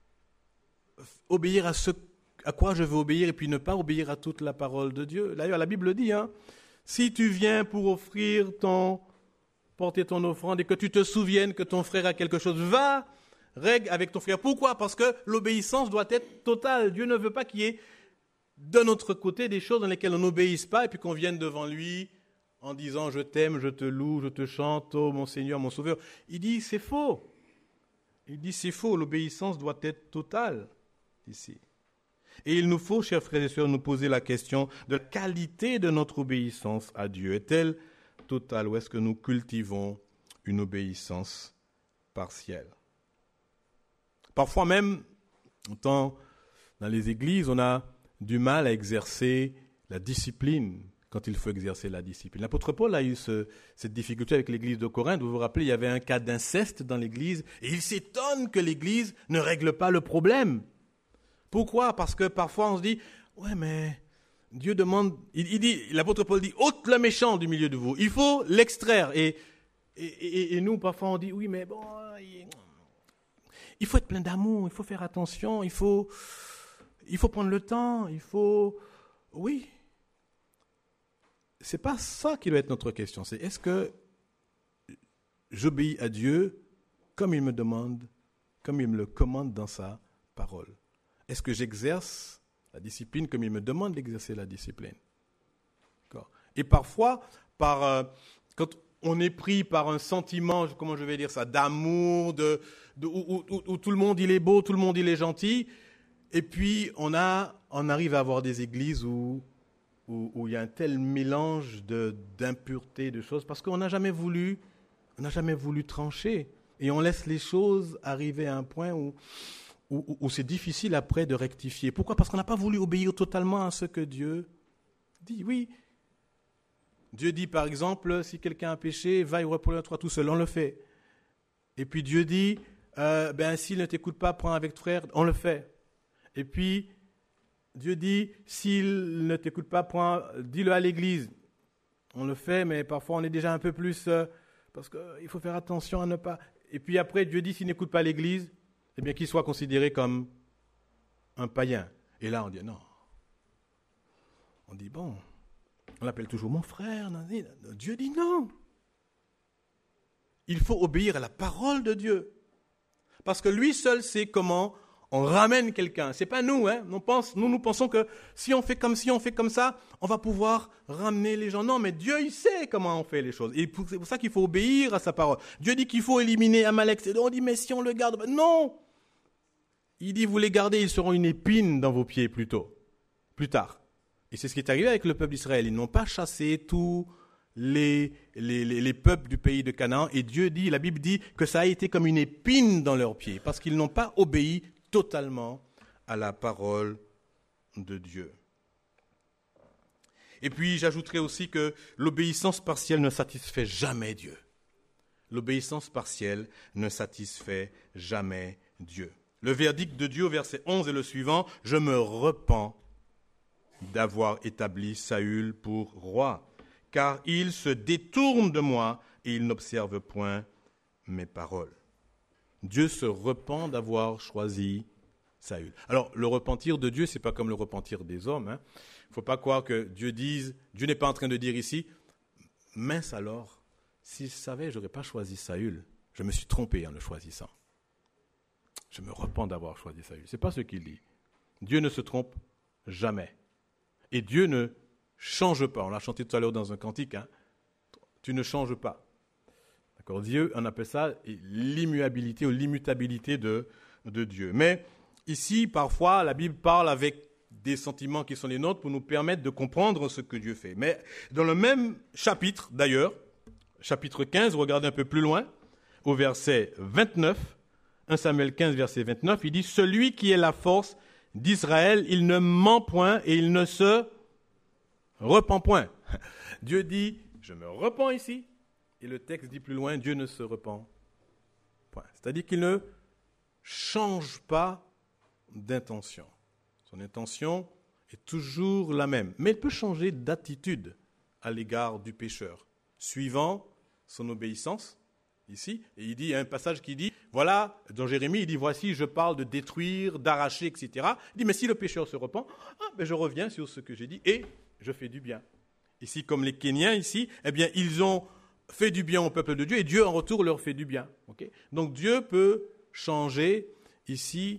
obéir à quoi je veux obéir et puis ne pas obéir à toute la parole de Dieu. D'ailleurs, la Bible dit, si tu viens pour porter ton offrande et que tu te souviennes que ton frère a quelque chose, va, règle avec ton frère. Pourquoi? Parce que l'obéissance doit être totale. Dieu ne veut pas qu'il y ait de notre côté des choses dans lesquelles on n'obéisse pas et puis qu'on vienne devant lui en disant « je t'aime, je te loue, je te chante, oh mon Seigneur, mon Sauveur ». Il dit « c'est faux ». Il dit « c'est faux, l'obéissance doit être totale ici ». Et il nous faut, chers frères et sœurs, nous poser la question de la qualité de notre obéissance à Dieu. Est-elle totale ou est-ce que nous cultivons une obéissance partielle? Parfois même, autant dans les églises, on a du mal à exercer la discipline quand il faut exercer la discipline. L'apôtre Paul a eu cette difficulté avec l'église de Corinthe. Vous vous rappelez, il y avait un cas d'inceste dans l'église et il s'étonne que l'église ne règle pas le problème. Pourquoi ? Parce que parfois on se dit, ouais mais Dieu demande, il dit, l'apôtre Paul dit, ôte le méchant du milieu de vous. Il faut l'extraire. Et nous parfois on dit, oui mais bon, il faut être plein d'amour, il faut faire attention, il faut prendre le temps, oui. C'est pas ça qui doit être notre question. C'est est-ce que j'obéis à Dieu comme il me demande, comme il me le commande dans sa parole? Est-ce que j'exerce la discipline comme il me demande d'exercer la discipline? D'accord. Et parfois, quand on est pris par un sentiment, comment je vais dire ça, d'amour, où tout le monde il est beau, tout le monde il est gentil, et puis on arrive à avoir des églises où il y a un tel mélange d'impureté, de choses, parce qu'on n'a jamais voulu trancher. Et on laisse les choses arriver à un point où c'est difficile après de rectifier. Pourquoi ? Parce qu'on n'a pas voulu obéir totalement à ce que Dieu dit. Oui, Dieu dit par exemple, si quelqu'un a péché, va et repose toi tout seul, on le fait. Et puis Dieu dit, s'il ne t'écoute pas, prends avec ton frère, on le fait. Et puis Dieu dit, s'il ne t'écoute pas, dis-le à l'église. On le fait, mais parfois on est déjà un peu plus... parce qu'il faut faire attention à ne pas... Et puis après, Dieu dit, s'il n'écoute pas l'église, eh bien qu'il soit considéré comme un païen. Et là, on dit non. On dit, bon, on l'appelle toujours mon frère. Dieu dit non. Il faut obéir à la parole de Dieu. Parce que lui seul sait comment... on ramène quelqu'un. C'est pas nous, hein. Nous pensons que si on fait comme ça, on va pouvoir ramener les gens. Non, mais Dieu, il sait comment on fait les choses. Et c'est pour ça qu'il faut obéir à sa parole. Dieu dit qu'il faut éliminer Amalek. On dit, mais si on le garde, non. Il dit, vous les gardez, ils seront une épine dans vos pieds plus tard. Et c'est ce qui est arrivé avec le peuple d'Israël. Ils n'ont pas chassé tous les peuples du pays de Canaan. Et Dieu dit, la Bible dit que ça a été comme une épine dans leurs pieds parce qu'ils n'ont pas obéi totalement à la parole de Dieu. Et puis j'ajouterai aussi que l'obéissance partielle ne satisfait jamais Dieu. L'obéissance partielle ne satisfait jamais Dieu. Le verdict de Dieu au verset 11 est le suivant, « Je me repens d'avoir établi Saül pour roi, car il se détourne de moi et il n'observe point mes paroles. » Dieu se repent d'avoir choisi Saül. Alors, le repentir de Dieu, ce n'est pas comme le repentir des hommes. Il ne faut pas croire que Dieu n'est pas en train de dire ici, mince alors, si je savais, je n'aurais pas choisi Saül. Je me suis trompé en le choisissant. Je me repens d'avoir choisi Saül. Ce n'est pas ce qu'il dit. Dieu ne se trompe jamais. Et Dieu ne change pas. On l'a chanté tout à l'heure dans un cantique. Tu ne changes pas. D'accord. Dieu, on appelle ça l'immuabilité ou l'immutabilité de Dieu. Mais ici, parfois, la Bible parle avec des sentiments qui sont les nôtres pour nous permettre de comprendre ce que Dieu fait. Mais dans le même chapitre, d'ailleurs, chapitre 15, regardez un peu plus loin, au verset 29, 1 Samuel 15, verset 29, il dit « Celui qui est la force d'Israël, il ne ment point et il ne se repent point. » Dieu dit « Je me repens ici. » Et le texte dit plus loin, Dieu ne se repent point. C'est-à-dire qu'il ne change pas d'intention. Son intention est toujours la même. Mais il peut changer d'attitude à l'égard du pécheur, suivant son obéissance, ici. Et il y a un passage qui dit, voilà, dans Jérémie, il dit, voici, je parle de détruire, d'arracher, etc. Il dit, mais si le pécheur se repent, je reviens sur ce que j'ai dit et je fais du bien. Ici, comme les Kéniens, ici, eh bien, ils ont fait du bien au peuple de Dieu et Dieu en retour leur fait du bien. Okay? Donc Dieu peut changer ici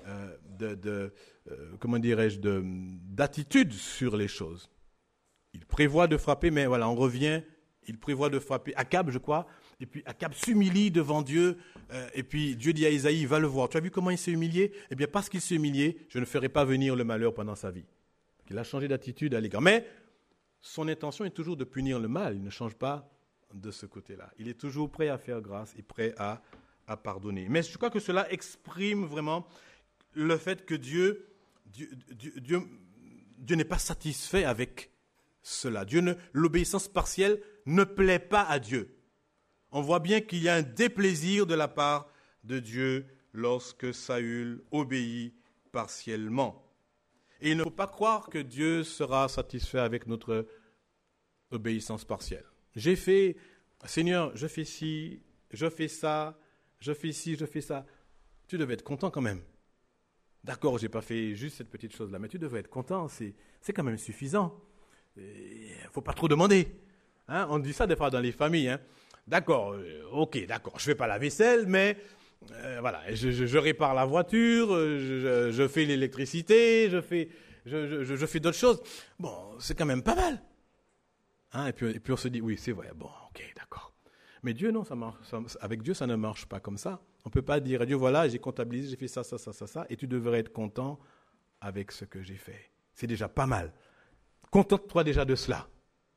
d'attitude sur les choses. Il prévoit de frapper, mais voilà, on revient, il prévoit de frapper Akab, je crois, et puis Akab s'humilie devant Dieu, et puis Dieu dit à Isaïe, va le voir. Tu as vu comment il s'est humilié ? Eh bien, parce qu'il s'est humilié, je ne ferai pas venir le malheur pendant sa vie. Il a changé d'attitude à l'égard. Mais son intention est toujours de punir le mal, il ne change pas de ce côté-là. Il est toujours prêt à faire grâce et prêt à pardonner. Mais je crois que cela exprime vraiment le fait que Dieu n'est pas satisfait avec cela. L'obéissance partielle ne plaît pas à Dieu. On voit bien qu'il y a un déplaisir de la part de Dieu lorsque Saül obéit partiellement. Et il ne faut pas croire que Dieu sera satisfait avec notre obéissance partielle. J'ai fait, Seigneur, je fais ci, je fais ça, je fais ci, je fais ça. Tu devais être content quand même. D'accord, je n'ai pas fait juste cette petite chose-là, mais tu devrais être content, c'est quand même suffisant. Il ne faut pas trop demander. Hein, on dit ça des fois dans les familles. Hein. D'accord, ok, d'accord, je ne fais pas la vaisselle, mais voilà, je répare la voiture, je fais l'électricité, je fais d'autres choses. Bon, c'est quand même pas mal. Hein, et puis on se dit, oui, c'est vrai, bon, ok, d'accord. Mais Dieu, non, avec Dieu, ça ne marche pas comme ça. On ne peut pas dire à Dieu, voilà, j'ai comptabilisé, j'ai fait ça, et tu devrais être content avec ce que j'ai fait. C'est déjà pas mal. Contente-toi déjà de cela.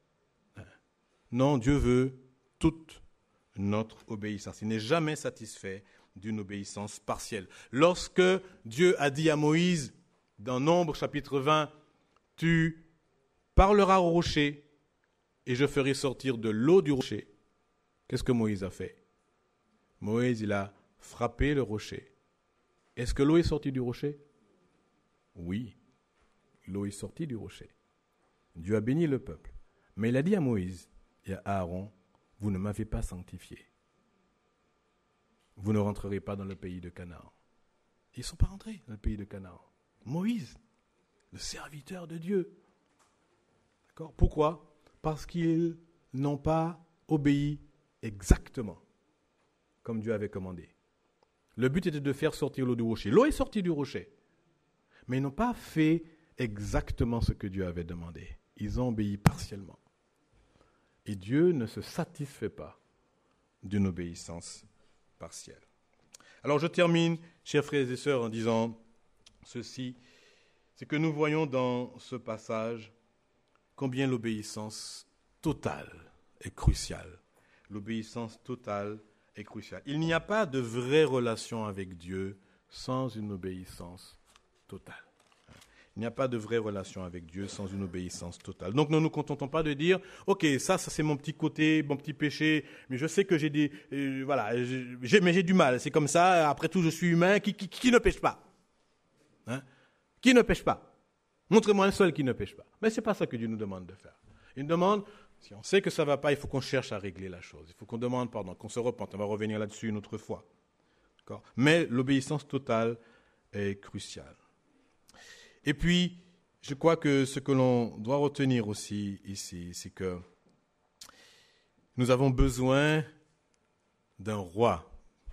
Non, Dieu veut toute notre obéissance. Il n'est jamais satisfait d'une obéissance partielle. Lorsque Dieu a dit à Moïse, dans Nombre chapitre 20, tu parleras au rocher et je ferai sortir de l'eau du rocher. Qu'est-ce que Moïse a fait? Moïse, il a frappé le rocher. Est-ce que l'eau est sortie du rocher? Oui, l'eau est sortie du rocher. Dieu a béni le peuple. Mais il a dit à Moïse et à Aaron, vous ne m'avez pas sanctifié. Vous ne rentrerez pas dans le pays de Canaan. Ils ne sont pas rentrés dans le pays de Canaan. Moïse, le serviteur de Dieu. D'accord? Pourquoi? Parce qu'ils n'ont pas obéi exactement comme Dieu avait commandé. Le but était de faire sortir l'eau du rocher. L'eau est sortie du rocher. Mais ils n'ont pas fait exactement ce que Dieu avait demandé. Ils ont obéi partiellement. Et Dieu ne se satisfait pas d'une obéissance partielle. Alors je termine, chers frères et sœurs, en disant ceci, c'est que nous voyons dans ce passage combien l'obéissance totale est cruciale. L'obéissance totale est cruciale. Il n'y a pas de vraie relation avec Dieu sans une obéissance totale. Il n'y a pas de vraie relation avec Dieu sans une obéissance totale. Donc, ne nous contentons pas de dire, ok, ça c'est mon petit côté, mon petit péché, mais je sais que j'ai des, mais j'ai du mal. C'est comme ça. Après tout, je suis humain. Qui ne pêche pas? Hein? Qui ne pêche pas? Montrez-moi un seul qui ne pêche pas. Mais c'est pas ça que Dieu nous demande de faire. Il nous demande, si on sait que ça va pas, il faut qu'on cherche à régler la chose. Il faut qu'on demande pardon, qu'on se repente. On va revenir là-dessus une autre fois. D'accord? Mais l'obéissance totale est cruciale. Et puis, je crois que ce que l'on doit retenir aussi ici, c'est que nous avons besoin d'un roi,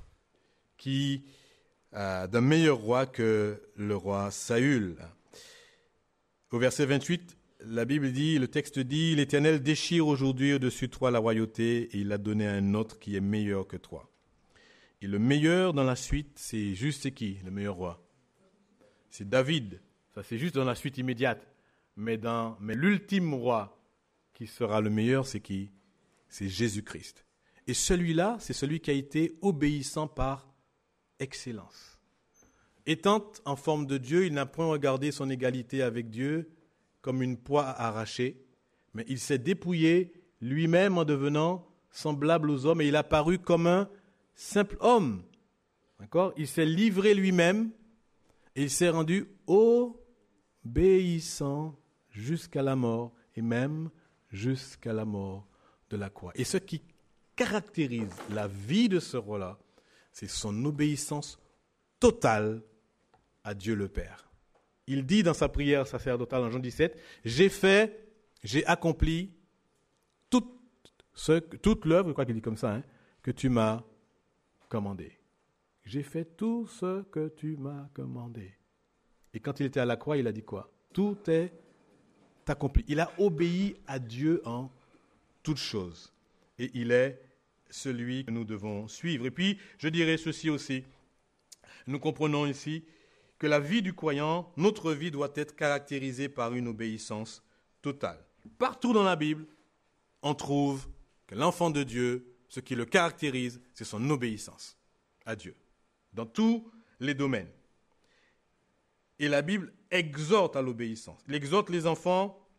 d'un meilleur roi que le roi Saül. Au verset 28, la Bible dit, le texte dit, « L'Éternel déchire aujourd'hui au-dessus de toi la royauté et il l'a donné à un autre qui est meilleur que toi. » Et le meilleur dans la suite, c'est juste c'est qui, le meilleur roi? C'est David. Ça, c'est juste dans la suite immédiate. Mais l'ultime roi qui sera le meilleur, c'est qui? C'est Jésus-Christ. Et celui-là, c'est celui qui a été obéissant par excellence. Étant en forme de Dieu, il n'a point regardé son égalité avec Dieu comme une proie à arracher, mais il s'est dépouillé lui-même en devenant semblable aux hommes et il a paru comme un simple homme. D'accord? Il s'est livré lui-même et il s'est rendu obéissant jusqu'à la mort et même jusqu'à la mort de la croix. Et ce qui caractérise la vie de ce roi-là, c'est son obéissance totale à Dieu le Père. Il dit dans sa prière sacerdotale en Jean 17, « j'ai accompli toute l'œuvre, je crois qu'il dit comme ça, hein, que tu m'as commandé. J'ai fait tout ce que tu m'as commandé. » Et quand il était à la croix, il a dit quoi? Tout est accompli. Il a obéi à Dieu en toutes choses. Et il est celui que nous devons suivre. Et puis, je dirais ceci aussi. Nous comprenons ici que la vie du croyant, notre vie doit être caractérisée par une obéissance totale. Partout dans la Bible, on trouve que l'enfant de Dieu, ce qui le caractérise, c'est son obéissance à Dieu, dans tous les domaines. Et la Bible exhorte à l'obéissance. Elle exhorte les enfants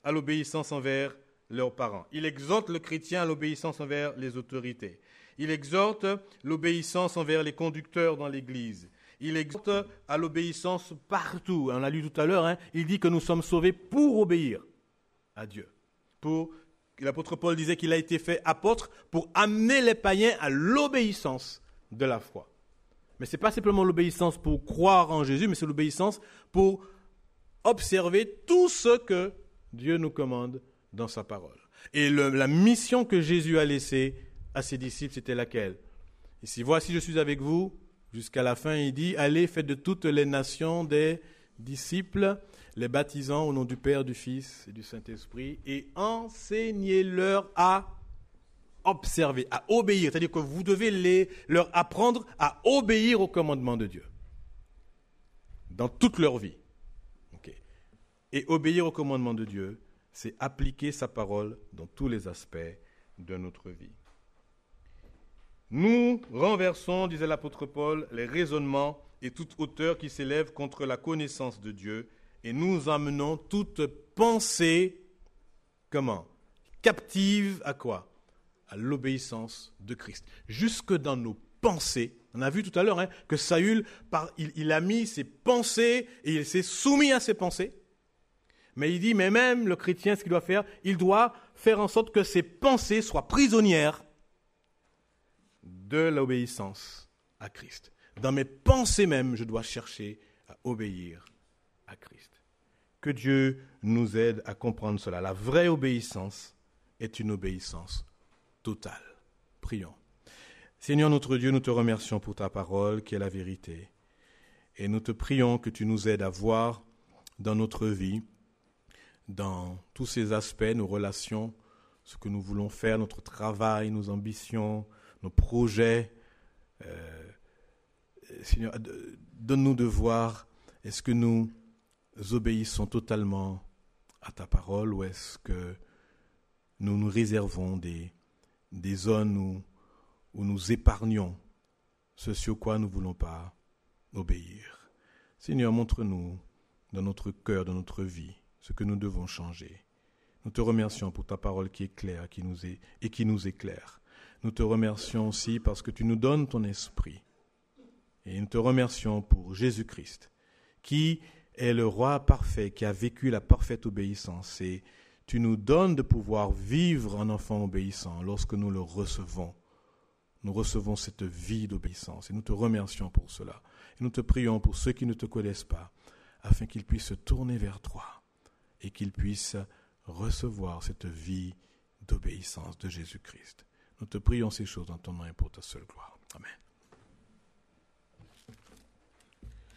à l'obéissance envers leurs parents. Il exhorte le chrétien à l'obéissance envers les autorités. Il exhorte l'obéissance envers les conducteurs dans l'Église. Il exhorte à l'obéissance partout. On l'a lu tout à l'heure, il dit que nous sommes sauvés pour obéir à Dieu. L'apôtre Paul disait qu'il a été fait apôtre pour amener les païens à l'obéissance de la foi. Mais ce n'est pas simplement l'obéissance pour croire en Jésus, mais c'est l'obéissance pour observer tout ce que Dieu nous commande dans sa parole. Et la mission que Jésus a laissée à ses disciples, c'était laquelle? Ici, voici, je suis avec vous jusqu'à la fin. Il dit, allez, faites de toutes les nations des disciples, les baptisant au nom du Père, du Fils et du Saint-Esprit, et enseignez-leur à observer, à obéir. C'est-à-dire que vous devez leur apprendre à obéir au commandement de Dieu dans toute leur vie. Okay. Et obéir au commandement de Dieu, c'est appliquer sa parole dans tous les aspects de notre vie. Nous renversons, disait l'apôtre Paul, les raisonnements et toute hauteur qui s'élève contre la connaissance de Dieu, et nous amenons toute pensée, comment? Captive à quoi? À l'obéissance de Christ. Jusque dans nos pensées, on a vu tout à l'heure que Saül, il a mis ses pensées et il s'est soumis à ses pensées. Mais il dit, mais même le chrétien, ce qu'il doit faire, il doit faire en sorte que ses pensées soient prisonnières de l'obéissance à Christ. Dans mes pensées même, je dois chercher à obéir à Christ. Que Dieu nous aide à comprendre cela. La vraie obéissance est une obéissance totale. Prions. Seigneur notre Dieu, nous te remercions pour ta parole qui est la vérité. Et nous te prions que tu nous aides à voir dans notre vie, dans tous ces aspects, nos relations, ce que nous voulons faire, notre travail, nos ambitions, nos projets. Seigneur, donne-nous de voir, est-ce que nous obéissons totalement à ta parole ou est-ce que nous nous réservons des zones où nous épargnons ce sur quoi nous ne voulons pas obéir. Seigneur, montre-nous dans notre cœur, dans notre vie, ce que nous devons changer. Nous te remercions pour ta parole qui est claire qui nous éclaire. Nous te remercions aussi parce que tu nous donnes ton esprit. Et nous te remercions pour Jésus-Christ, qui est le roi parfait, qui a vécu la parfaite obéissance. Et tu nous donnes de pouvoir vivre en enfant obéissant lorsque nous le recevons. Nous recevons cette vie d'obéissance et nous te remercions pour cela. Et nous te prions pour ceux qui ne te connaissent pas, afin qu'ils puissent se tourner vers toi et qu'ils puissent recevoir cette vie d'obéissance de Jésus-Christ. Nous te prions ces choses dans ton nom et pour ta seule gloire. Amen.